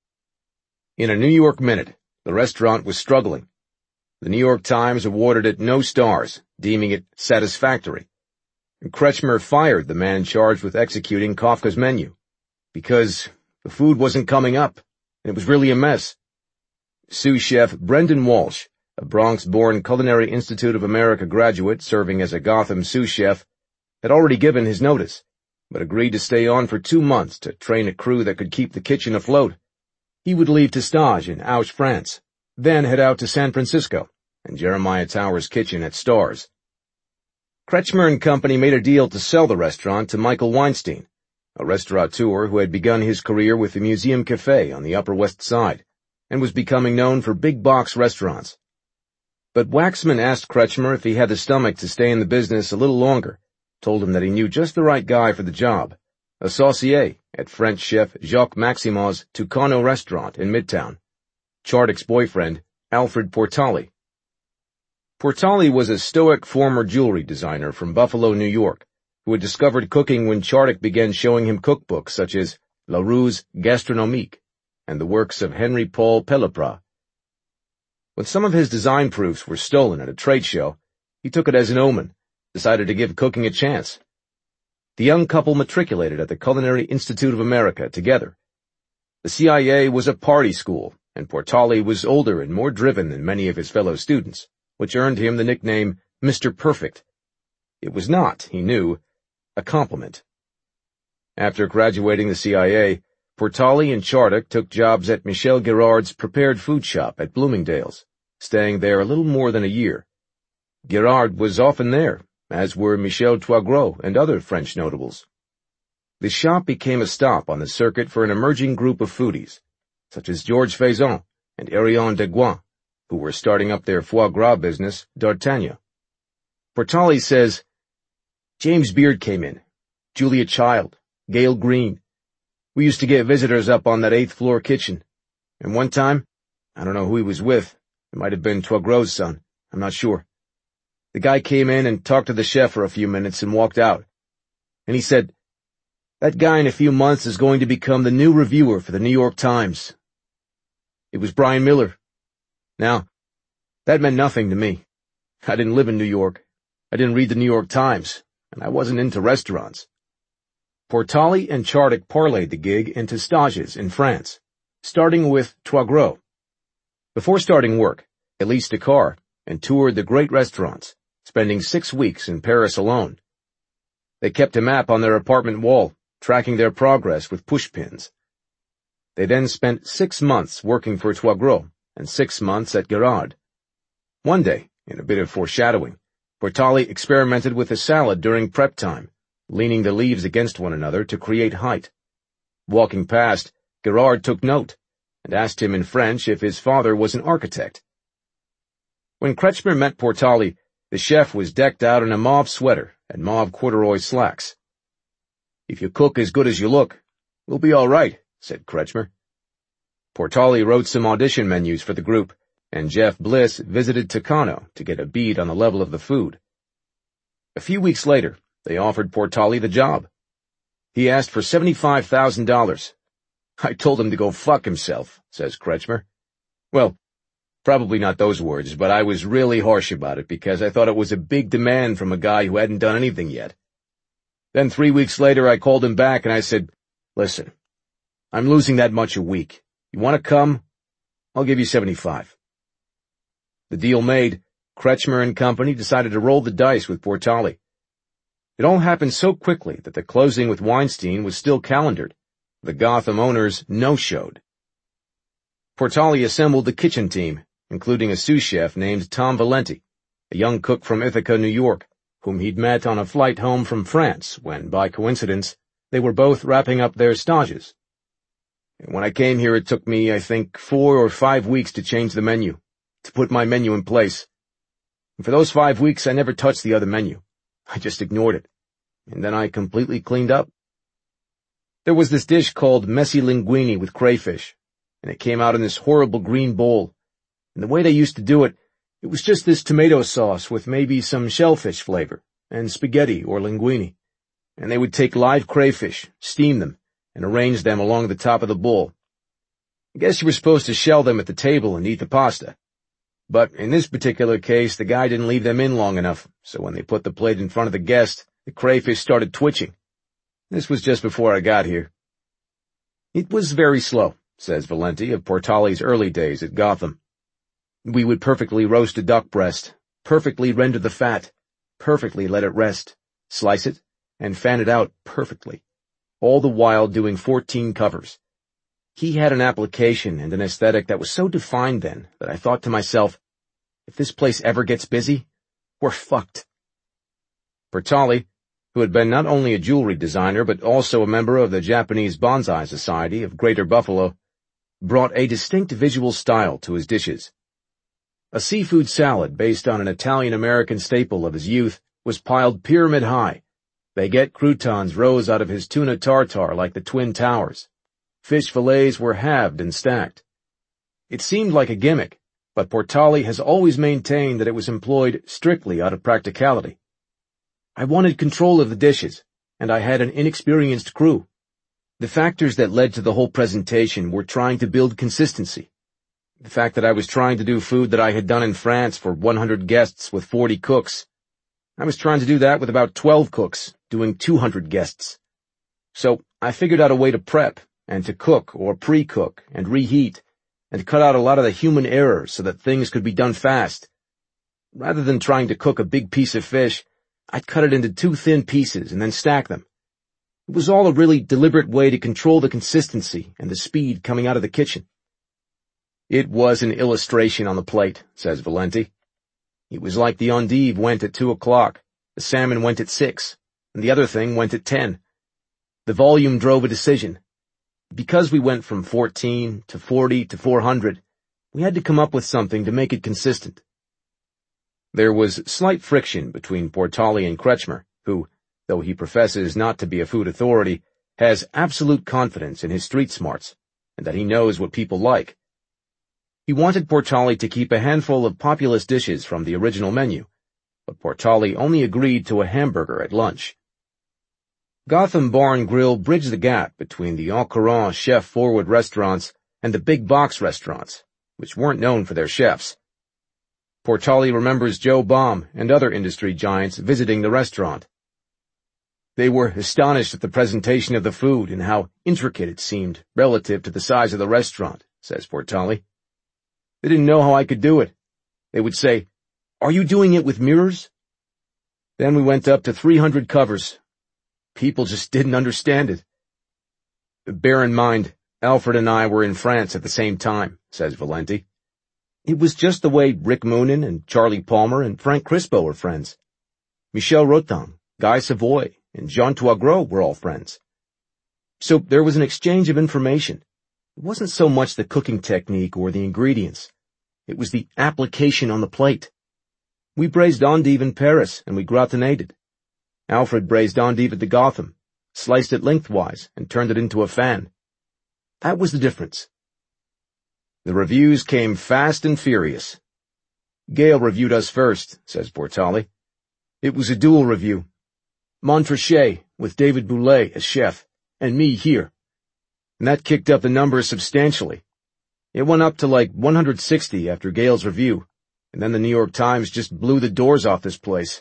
Speaker 1: In a New York Minute, the restaurant was struggling. The New York Times awarded it no stars, deeming it satisfactory. And Kretschmer fired the man charged with executing Kafka's menu, because the food wasn't coming up, and it was really a mess. Sous chef Brendan Walsh, a Bronx-born Culinary Institute of America graduate serving as a Gotham sous chef, had already given his notice, but agreed to stay on for two months to train a crew that could keep the kitchen afloat. He would leave to stage in Auch, France, then head out to San Francisco and Jeremiah Tower's kitchen at Stars. Kretschmer and Company made a deal to sell the restaurant to Michael Weinstein, a restaurateur who had begun his career with the Museum Café on the Upper West Side and was becoming known for big-box restaurants. But Waxman asked Kretschmer if he had the stomach to stay in the business a little longer, told him that he knew just the right guy for the job, a saucier at French chef Jacques Maximon's Tucano restaurant in Midtown, Chardik's boyfriend, Alfred Portali. Portali was a stoic former jewelry designer from Buffalo, New York, who had discovered cooking when Chardik began showing him cookbooks such as La Ruse Gastronomique and the works of Henry Paul Pellepras. When some of his design proofs were stolen at a trade show, he took it as an omen, decided to give cooking a chance. The young couple matriculated at the Culinary Institute of America together. The C I A was a party school, and Portali was older and more driven than many of his fellow students, which earned him the nickname Mister Perfect. It was not, he knew, a compliment. After graduating the C I A, Portali and Chardik took jobs at Michel Girard's prepared food shop at Bloomingdale's, staying there a little more than a year. Girard was often there, as were Michel Toigros and other French notables. The shop became a stop on the circuit for an emerging group of foodies, such as Georges Faison and Ariane Deguin, who were starting up their foie gras business, D'Artagnan. Portali says, James Beard came in, Julia Child, Gail Green. We used to get visitors up on that eighth floor kitchen, and one time, I don't know who he was with, it might have been Toigros' son, I'm not sure. The guy came in and talked to the chef for a few minutes and walked out. And he said, that guy in a few months is going to become the new reviewer for the New York Times. It was Brian Miller. Now, that meant nothing to me. I didn't live in New York. I didn't read the New York Times, and I wasn't into restaurants. Portali and Chardik parlayed the gig into stages in France, starting with Toigros. Before starting work, they leased a car and toured the great restaurants, spending six weeks in Paris alone. They kept a map on their apartment wall, tracking their progress with pushpins. They then spent six months working for Toigros and six months at Girard. One day, in a bit of foreshadowing, Portali experimented with a salad during prep time, leaning the leaves against one another to create height. Walking past, Girard took note and asked him in French if his father was an architect. When Kretschmer met Portali, the chef was decked out in a mauve sweater and mauve corduroy slacks. If you cook as good as you look, we'll be all right, said Kretschmer. Portali wrote some audition menus for the group, and Jeff Bliss visited Tucano to get a bead on the level of the food. A few weeks later, they offered Portali the job. He asked for seventy-five thousand dollars. I told him to go fuck himself, says Kretschmer. Well, probably not those words, but I was really harsh about it because I thought it was a big demand from a guy who hadn't done anything yet. Then three weeks later I called him back and I said, listen, I'm losing that much a week. You want to come? I'll give you seventy-five. The deal made, Kretschmer and Company decided to roll the dice with Portali. It all happened so quickly that the closing with Weinstein was still calendared. The Gotham owners no-showed. Portali assembled the kitchen team, including a sous chef named Tom Valenti, a young cook from Ithaca, New York, whom he'd met on a flight home from France when, by coincidence, they were both wrapping up their stages. When I came here, it took me, I think, four or five weeks to change the menu, to put my menu in place. And for those five weeks, I never touched the other menu. I just ignored it. And then I completely cleaned up. There was this dish called messy linguine with crayfish, and it came out in this horrible green bowl. And the way they used to do it, it was just this tomato sauce with maybe some shellfish flavor, and spaghetti or linguine. And they would take live crayfish, steam them, and arrange them along the top of the bowl. I guess you were supposed to shell them at the table and eat the pasta. But in this particular case, the guy didn't leave them in long enough, so when they put the plate in front of the guest, the crayfish started twitching. This was just before I got here. It was very slow, says Valenti of Portali's early days at Gotham. We would perfectly roast a duck breast, perfectly render the fat, perfectly let it rest, slice it, and fan it out perfectly, all the while doing fourteen covers. He had an application and an aesthetic that was so defined then that I thought to myself, if this place ever gets busy, we're fucked. Portali, who had been not only a jewelry designer but also a member of the Japanese Bonsai Society of Greater Buffalo, brought a distinct visual style to his dishes. A seafood salad based on an Italian-American staple of his youth was piled pyramid high. Baguette croutons rose out of his tuna tartare like the Twin Towers. Fish fillets were halved and stacked. It seemed like a gimmick, but Portali has always maintained that it was employed strictly out of practicality. I wanted control of the dishes, and I had an inexperienced crew. The factors that led to the whole presentation were trying to build consistency. The fact that I was trying to do food that I had done in France for one hundred guests with forty cooks. I was trying to do that with about twelve cooks, doing two hundred guests. So I figured out a way to prep, and to cook or pre-cook and reheat, and cut out a lot of the human error so that things could be done fast. Rather than trying to cook a big piece of fish, I'd cut it into two thin pieces and then stack them. It was all a really deliberate way to control the consistency and the speed coming out of the kitchen. It was an illustration on the plate, says Valenti. It was like the endive went at two o'clock, the salmon went at six, and the other thing went at ten. The volume drove a decision. Because we went from fourteen to forty to four hundred, we had to come up with something to make it consistent. There was slight friction between Portali and Kretschmer, who, though he professes not to be a food authority, has absolute confidence in his street smarts, and that he knows what people like. He wanted Portali to keep a handful of populous dishes from the original menu, but Portali only agreed to a hamburger at lunch. Gotham Bar and Grill bridged the gap between the au-courant chef-forward restaurants and the big box restaurants, which weren't known for their chefs. Portali remembers Joe Baum and other industry giants visiting the restaurant. They were astonished at the presentation of the food and how intricate it seemed relative to the size of the restaurant, says Portali. They didn't know how I could do it. They would say, "Are you doing it with mirrors?" Then we went up to three hundred covers. People just didn't understand it. Bear in mind, Alfred and I were in France at the same time, says Valenti. It was just the way Rick Moonen and Charlie Palmer and Frank Crispo were friends. Michel Rotin, Guy Savoy, and Jean Toigreau were all friends. So there was an exchange of information. It wasn't so much the cooking technique or the ingredients. It was the application on the plate. We braised endive in Paris, and we gratinated. Alfred braised endive at the Gotham, sliced it lengthwise, and turned it into a fan. That was the difference. The reviews came fast and furious. Gale reviewed us first, says Portali. It was a dual review. Montrachet, with David Boulay as chef, and me here. And that kicked up the numbers substantially. It went up to like one hundred sixty after Gale's review, and then the New York Times just blew the doors off this place.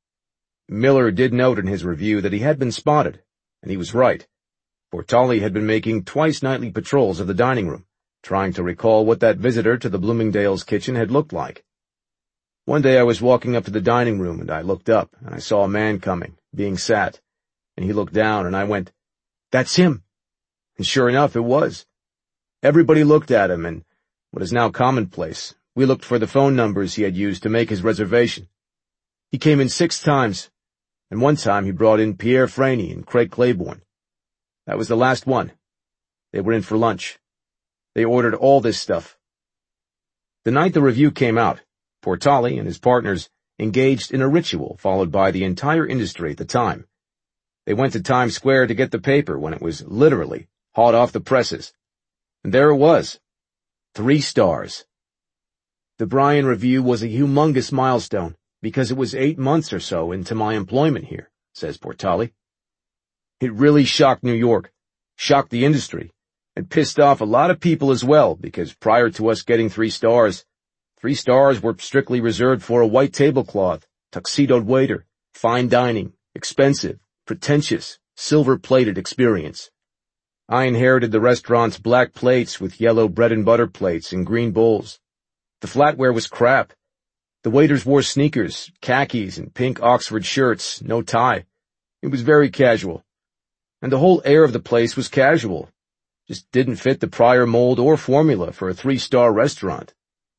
Speaker 1: Miller did note in his review that he had been spotted, and he was right. Portali had been making twice nightly patrols of the dining room, trying to recall what that visitor to the Bloomingdale's kitchen had looked like. One day I was walking up to the dining room, and I looked up, and I saw a man coming, being sat, and he looked down, and I went, "That's him." And sure enough, it was. Everybody looked at him, and, what is now commonplace, we looked for the phone numbers he had used to make his reservation. He came in six times, and one time he brought in Pierre Franey and Craig Claiborne. That was the last one. They were in for lunch. They ordered all this stuff. The night the review came out, Portale and his partners engaged in a ritual followed by the entire industry at the time. They went to Times Square to get the paper when it was literally hot off the presses. And there it was. Three stars. The Bryan Review was a humongous milestone because it was eight months or so into my employment here, says Portale. It really shocked New York, shocked the industry, and pissed off a lot of people as well because prior to us getting three stars, three stars were strictly reserved for a white tablecloth, tuxedoed waiter, fine dining, expensive, pretentious, silver-plated experience. I inherited the restaurant's black plates with yellow bread and butter plates and green bowls. The flatware was crap. The waiters wore sneakers, khakis, and pink Oxford shirts, no tie. It was very casual. And the whole air of the place was casual. Just didn't fit the prior mold or formula for a three-star restaurant.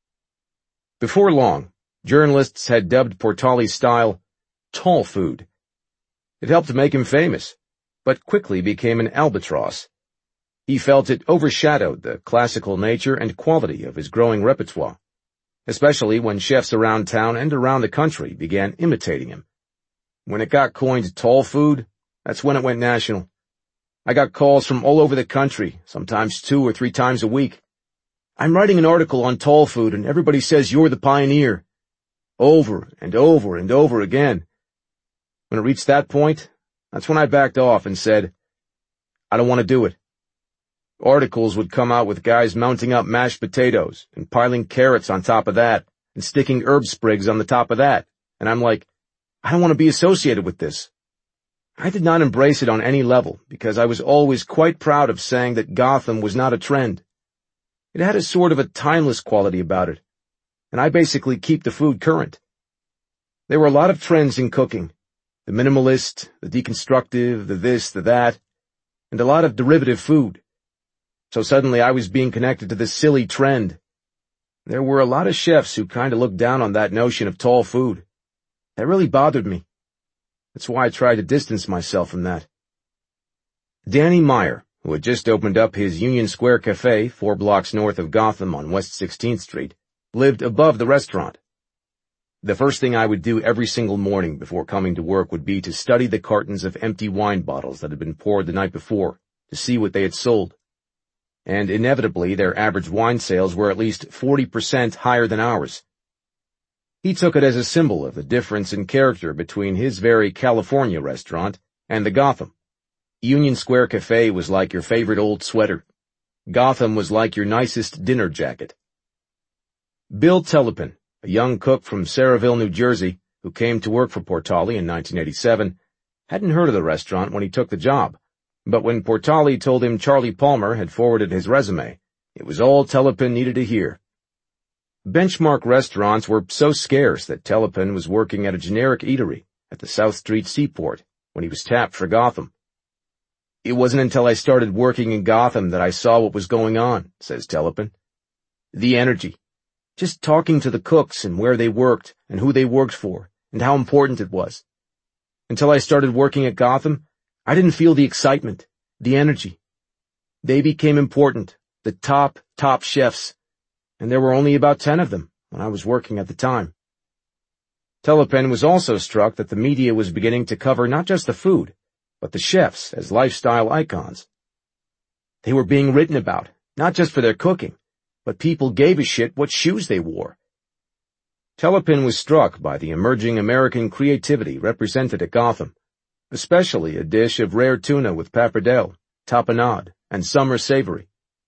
Speaker 1: Before long, journalists had dubbed Portale's style tall food. It helped to make him famous, but quickly became an albatross. He felt it overshadowed the classical nature and quality of his growing repertoire, especially when chefs around town and around the country began imitating him. When it got coined tall food, that's when it went national. I got calls from all over the country, sometimes two or three times a week. I'm writing an article on tall food and everybody says you're the pioneer. Over and over and over again. When it reached that point, that's when I backed off and said, I don't want to do it. Articles would come out with guys mounting up mashed potatoes and piling carrots on top of that and sticking herb sprigs on the top of that. And I'm like, I don't want to be associated with this. I did not embrace it on any level because I was always quite proud of saying that Gotham was not a trend. It had a sort of a timeless quality about it, and I basically keep the food current. There were a lot of trends in cooking, the minimalist, the deconstructive, the this, the that, and a lot of derivative food. So suddenly I was being connected to this silly trend. There were a lot of chefs who kind of looked down on that notion of tall food. That really bothered me. That's why I tried to distance myself from that. Danny Meyer, who had just opened up his Union Square Cafe four blocks north of Gotham on West sixteenth Street, lived above the restaurant. The first thing I would do every single morning before coming to work would be to study the cartons of empty wine bottles that had been poured the night before to see what they had sold. And inevitably their average wine sales were at least forty percent higher than ours. He took it as a symbol of the difference in character between his very California restaurant and the Gotham. Union Square Cafe was like your favorite old sweater. Gotham was like your nicest dinner jacket. Bill Telepin, a young cook from Saraville, New Jersey, who came to work for Portale in nineteen eighty-seven, hadn't heard of the restaurant when he took the job, but when Portale told him Charlie Palmer had forwarded his resume, it was all Telepin needed to hear. Benchmark restaurants were so scarce that Telepin was working at a generic eatery at the South Street Seaport when he was tapped for Gotham. It wasn't until I started working in Gotham that I saw what was going on, says Telepin. The energy. Just talking to the cooks and where they worked and who they worked for and how important it was. Until I started working at Gotham, I didn't feel the excitement, the energy. They became important, the top, top chefs. And there were only about ten of them when I was working at the time. Telepin was also struck that the media was beginning to cover not just the food, but the chefs as lifestyle icons. They were being written about, not just for their cooking, but people gave a shit what shoes they wore. Telepin was struck by the emerging American creativity represented at Gotham, especially a dish of rare tuna with pappardelle, tapenade, and summer savory.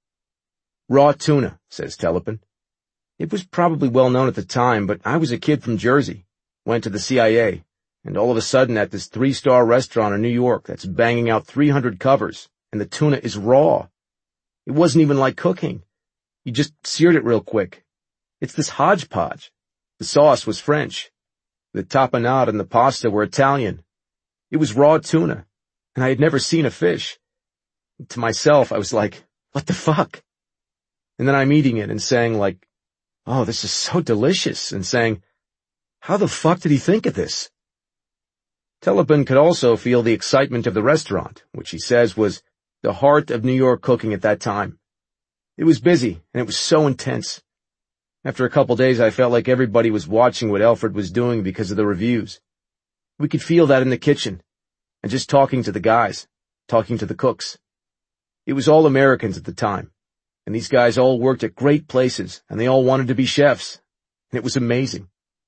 Speaker 1: Raw tuna, says Telepin. It was probably well known at the time, but I was a kid from Jersey, went to the C I A, and all of a sudden at this three-star restaurant in New York that's banging out three hundred covers, and the tuna is raw. It wasn't even like cooking. You just seared it real quick. It's this hodgepodge. The sauce was French. The tapenade and the pasta were Italian. It was raw tuna, and I had never seen a fish. To myself, I was like, what the fuck? And then I'm eating it and saying like, oh, this is so delicious, and saying, how the fuck did he think of this? Telepin could also feel the excitement of the restaurant, which he says was the heart of New York cooking at that time. It was busy, and it was so intense. After a couple days, I felt like everybody was watching what Alfred was doing because of the reviews. We could feel that in the kitchen, and just talking to the guys, talking to the cooks. It was all Americans at the time, and these guys all worked at great places, and they all wanted to be chefs, and it was amazing.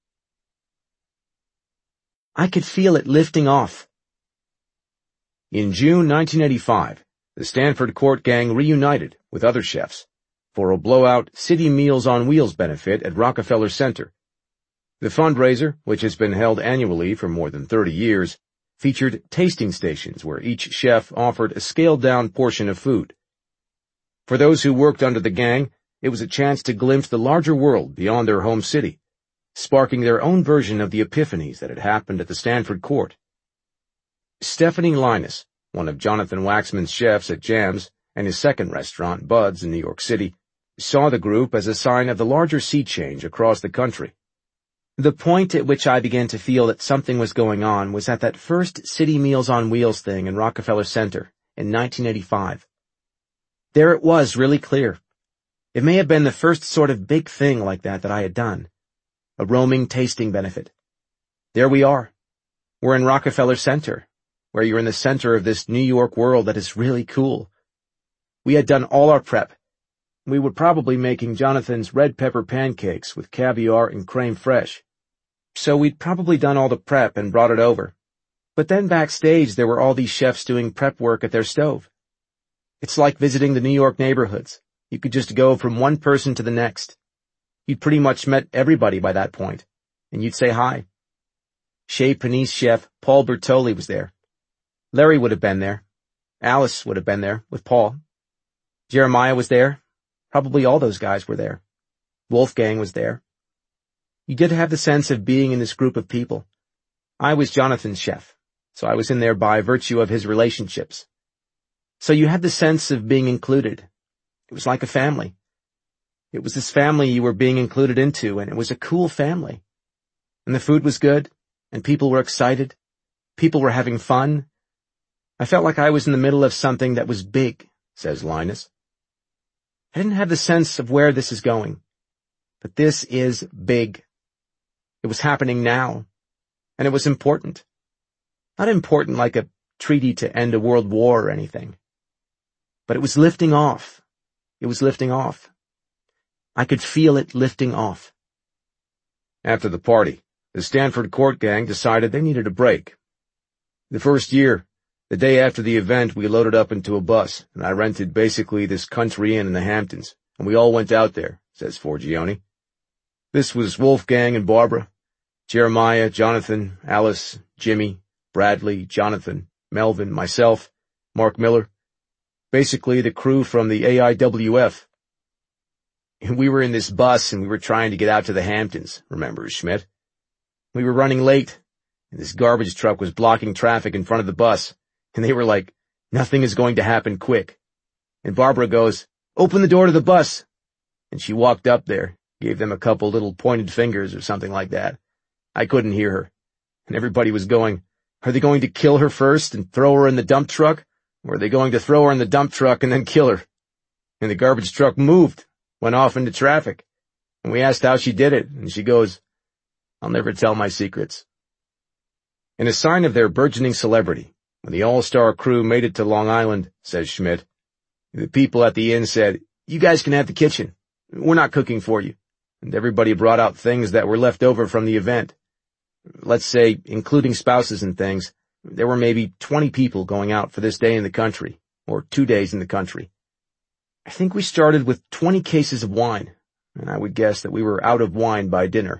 Speaker 2: I could feel it lifting off.
Speaker 1: In June nineteen eighty-five, the Stanford Court gang reunited with other chefs for a blowout City Meals on Wheels benefit at Rockefeller Center. The fundraiser, which has been held annually for more than thirty years, featured tasting stations where each chef offered a scaled-down portion of food. For those who worked under the gang, it was a chance to glimpse the larger world beyond their home city, sparking their own version of the epiphanies that had happened at the Stanford Court. Stephanie Linus, one of Jonathan Waxman's chefs at Jams and his second restaurant, Bud's in New York City, saw the group as a sign of the larger sea change across the country.
Speaker 2: The point at which I began to feel that something was going on was at that first City Meals on Wheels thing in Rockefeller Center in nineteen eighty-five. There it was, really clear. It may have been the first sort of big thing like that that I had done. A roaming tasting benefit. There we are. We're in Rockefeller Center, where you're in the center of this New York world that is really cool. We had done all our prep. We were probably making Jonathan's red pepper pancakes with caviar and crème fraiche. So we'd probably done all the prep and brought it over. But then backstage there were all these chefs doing prep work at their stove. It's like visiting the New York neighborhoods. You could just go from one person to the next. You'd pretty much met everybody by that point, and you'd say hi. Chez Panisse chef Paul Bertoli was there. Larry would have been there. Alice would have been there with Paul. Jeremiah was there. Probably all those guys were there. Wolfgang was there. You did have the sense of being in this group of people. I was Jonathan's chef, so I was in there by virtue of his relationships. So you had the sense of being included. It was like a family. It was this family you were being included into, and it was a cool family. And the food was good, and people were excited. People were having fun. I felt like I was in the middle of something that was big, says Linus. I didn't have the sense of where this is going. But this is big. It was happening now. And it was important. Not important like a treaty to end a world war or anything. But it was lifting off. It was lifting off. I could feel it lifting off.
Speaker 1: After the party, the Stanford Court gang decided they needed a break. The first year, the day after the event, we loaded up into a bus, and I rented basically this country inn in the Hamptons, and we all went out there, says Forgione. This was Wolfgang and Barbara, Jeremiah, Jonathan, Alice, Jimmy, Bradley, Jonathan, Melvin, myself, Mark Miller, basically the crew from the A I W F. We were in this bus and we were trying to get out to the Hamptons, remembers Schmidt. We were running late, and this garbage truck was blocking traffic in front of the bus, and they were like, nothing is going to happen quick. And Barbara goes, open the door to the bus. And she walked up there, gave them a couple little pointed fingers or something like that. I couldn't hear her. And everybody was going, are they going to kill her first and throw her in the dump truck? Or are they going to throw her in the dump truck and then kill her? And the garbage truck moved, went off into traffic. And we asked how she did it, and she goes, I'll never tell my secrets. In a sign of their burgeoning celebrity, when the all-star crew made it to Long Island, says Schmidt, the people at the inn said, you guys can have the kitchen. We're not cooking for you. And everybody brought out things that were left over from the event. Let's say, including spouses and things, there were maybe twenty people going out for this day in the country, or two days in the country. I think we started with twenty cases of wine, and I would guess that we were out of wine by dinner.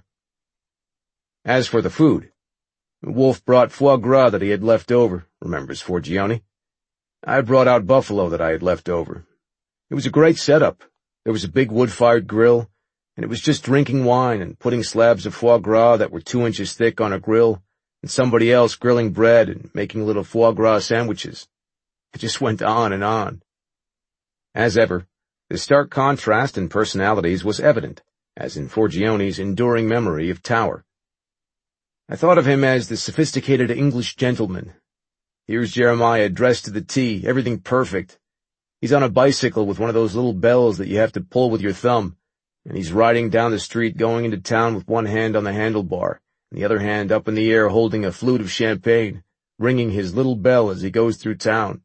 Speaker 1: As for the food, Wolf brought foie gras that he had left over, remembers Forgione. I brought out buffalo that I had left over. It was a great setup. There was a big wood-fired grill, and it was just drinking wine and putting slabs of foie gras that were two inches thick on a grill, and somebody else grilling bread and making little foie gras sandwiches. It just went on and on. As ever, the stark contrast in personalities was evident, as in Forgione's enduring memory of Tower. I thought of him as the sophisticated English gentleman. Here's Jeremiah dressed to the T, everything perfect, He's on a bicycle with one of those little bells that you have to pull with your thumb, and he's riding down the street going into town with one hand on the handlebar, and the other hand up in the air holding a flute of champagne, ringing his little bell as he goes through town.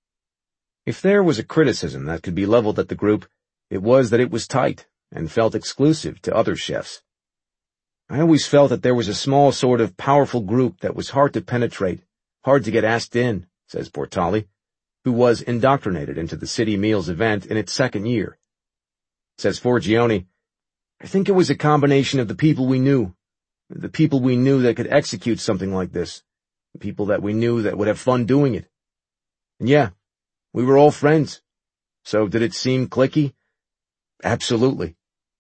Speaker 1: If there was a criticism that could be leveled at the group, it was that it was tight and felt exclusive to other chefs. I always felt that there was a small sort of powerful group that was hard to penetrate, hard to get asked in, says Portali, who was indoctrinated into the City Meals event in its second year. Says Forgione, I think it was a combination of the people we knew, the people we knew that could execute something like this, the people that we knew that would have fun doing it. And yeah, we were all friends. So did it seem cliquey? Absolutely.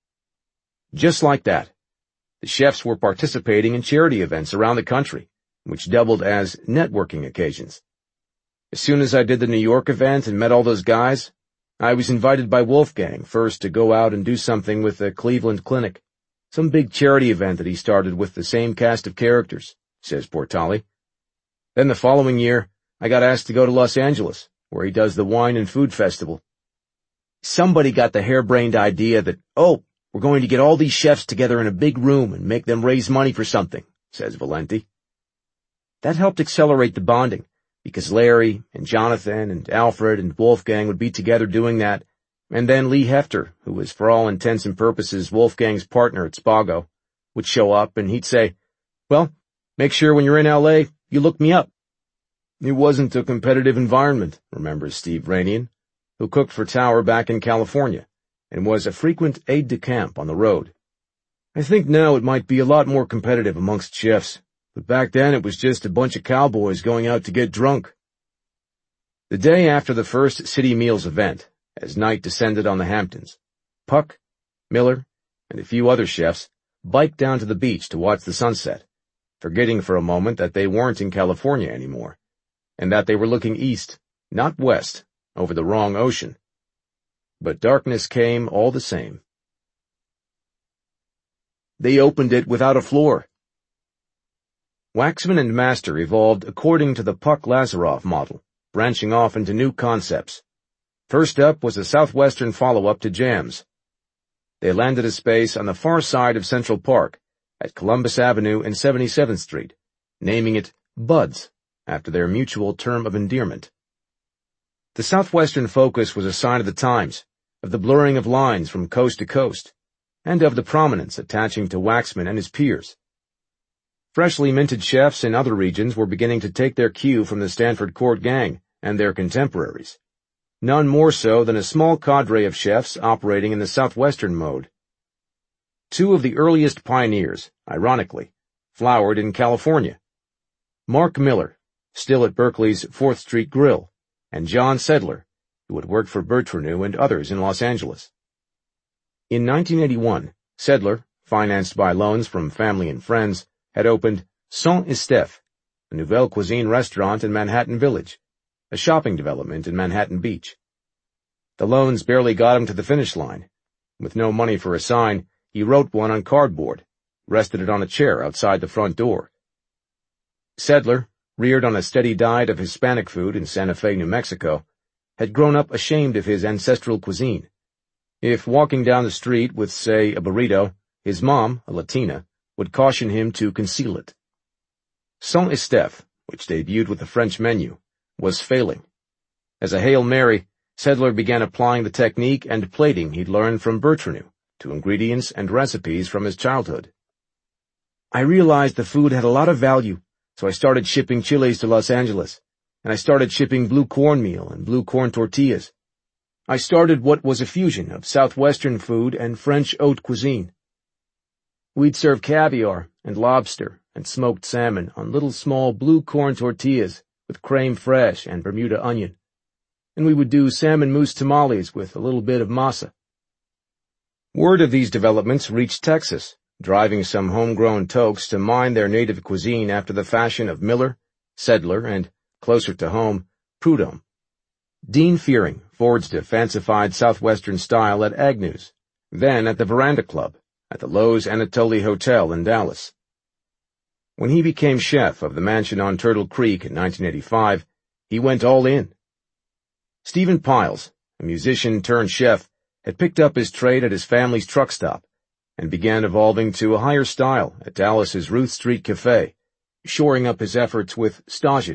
Speaker 1: Just like that, the chefs were participating in charity events around the country, which doubled as networking occasions. As soon as I did the New York event and met all those guys, I was invited by Wolfgang first to go out and do something with the Cleveland Clinic, some big charity event that he started with the same cast of characters, says Portali. Then the following year, I got asked to go to Los Angeles, where he does the Wine and Food Festival. Somebody got the harebrained idea that, oh, we're going to get all these chefs together in a big room and make them raise money for something, says Valenti. That helped accelerate the bonding, because Larry and Jonathan and Alfred and Wolfgang would be together doing that, and then Lee Hefter, who was for all intents and purposes Wolfgang's partner at Spago, would show up and he'd say, well, make sure when you're in L A, you look me up. It wasn't a competitive environment, remembers Steve Rainian, who cooked for Tower back in California and was a frequent aide-de-camp on the road. I think now it might be a lot more competitive amongst chefs, but back then it was just a bunch of cowboys going out to get drunk. The day after the first City Meals event, as night descended on the Hamptons, Puck, Miller, and a few other chefs biked down to the beach to watch the sunset, forgetting for a moment that they weren't in California anymore, and that they were looking east, not west, over the wrong ocean. But darkness came all the same. They opened it without a floor. Waxman and Master evolved according to the Puck-Lazaroff model, branching off into new concepts. First up was a southwestern follow-up to Jams. They landed a space on the far side of Central Park, at Columbus Avenue and seventy-seventh Street, naming it Buds, after their mutual term of endearment. The southwestern focus was a sign of the times, of the blurring of lines from coast to coast, and of the prominence attaching to Waxman and his peers. Freshly minted chefs in other regions were beginning to take their cue from the Stanford Court Gang and their contemporaries, none more so than a small cadre of chefs operating in the southwestern mode. Two of the earliest pioneers, ironically, flowered in California. Mark Miller, still at Berkeley's fourth Street Grill, and John Sedler, who had worked for Bertranu and others in Los Angeles. In nineteen eighty-one, Sedler, financed by loans from family and friends, had opened Saint Estèphe, a Nouvelle Cuisine restaurant in Manhattan Village, a shopping development in Manhattan Beach. The loans barely got him to the finish line. With no money for a sign, he wrote one on cardboard, rested it on a chair outside the front door. Sedler, reared on a steady diet of Hispanic food in Santa Fe, New Mexico, had grown up ashamed of his ancestral cuisine. If walking down the street with, say, a burrito, his mom, a Latina, would caution him to conceal it. Saint Estèphe, which debuted with the French menu, was failing. As a Hail Mary, Sedler began applying the technique and plating he'd learned from Bertranu to ingredients and recipes from his childhood. I realized the food had a lot of value, so I started shipping chiles to Los Angeles, and I started shipping blue cornmeal and blue corn tortillas. I started what was a fusion of southwestern food and French haute cuisine. We'd serve caviar and lobster and smoked salmon on little small blue corn tortillas with crème fraîche and Bermuda onion, and we would do salmon mousse tamales with a little bit of masa. Word of these developments reached Texas, driving some homegrown tokes to mine their native cuisine after the fashion of Miller, Sedler, and, closer to home, Prudhomme. Dean Fearing forged a fancified southwestern style at Agnew's, then at the Veranda Club, at the Loews Anatoly Hotel in Dallas. When he became chef of the mansion on Turtle Creek in nineteen eighty-five, he went all in. Stephen Piles, a musician-turned-chef, had picked up his trade at his family's truck stop and began evolving to a higher style at Dallas's Ruth Street Cafe, shoring up his efforts with stages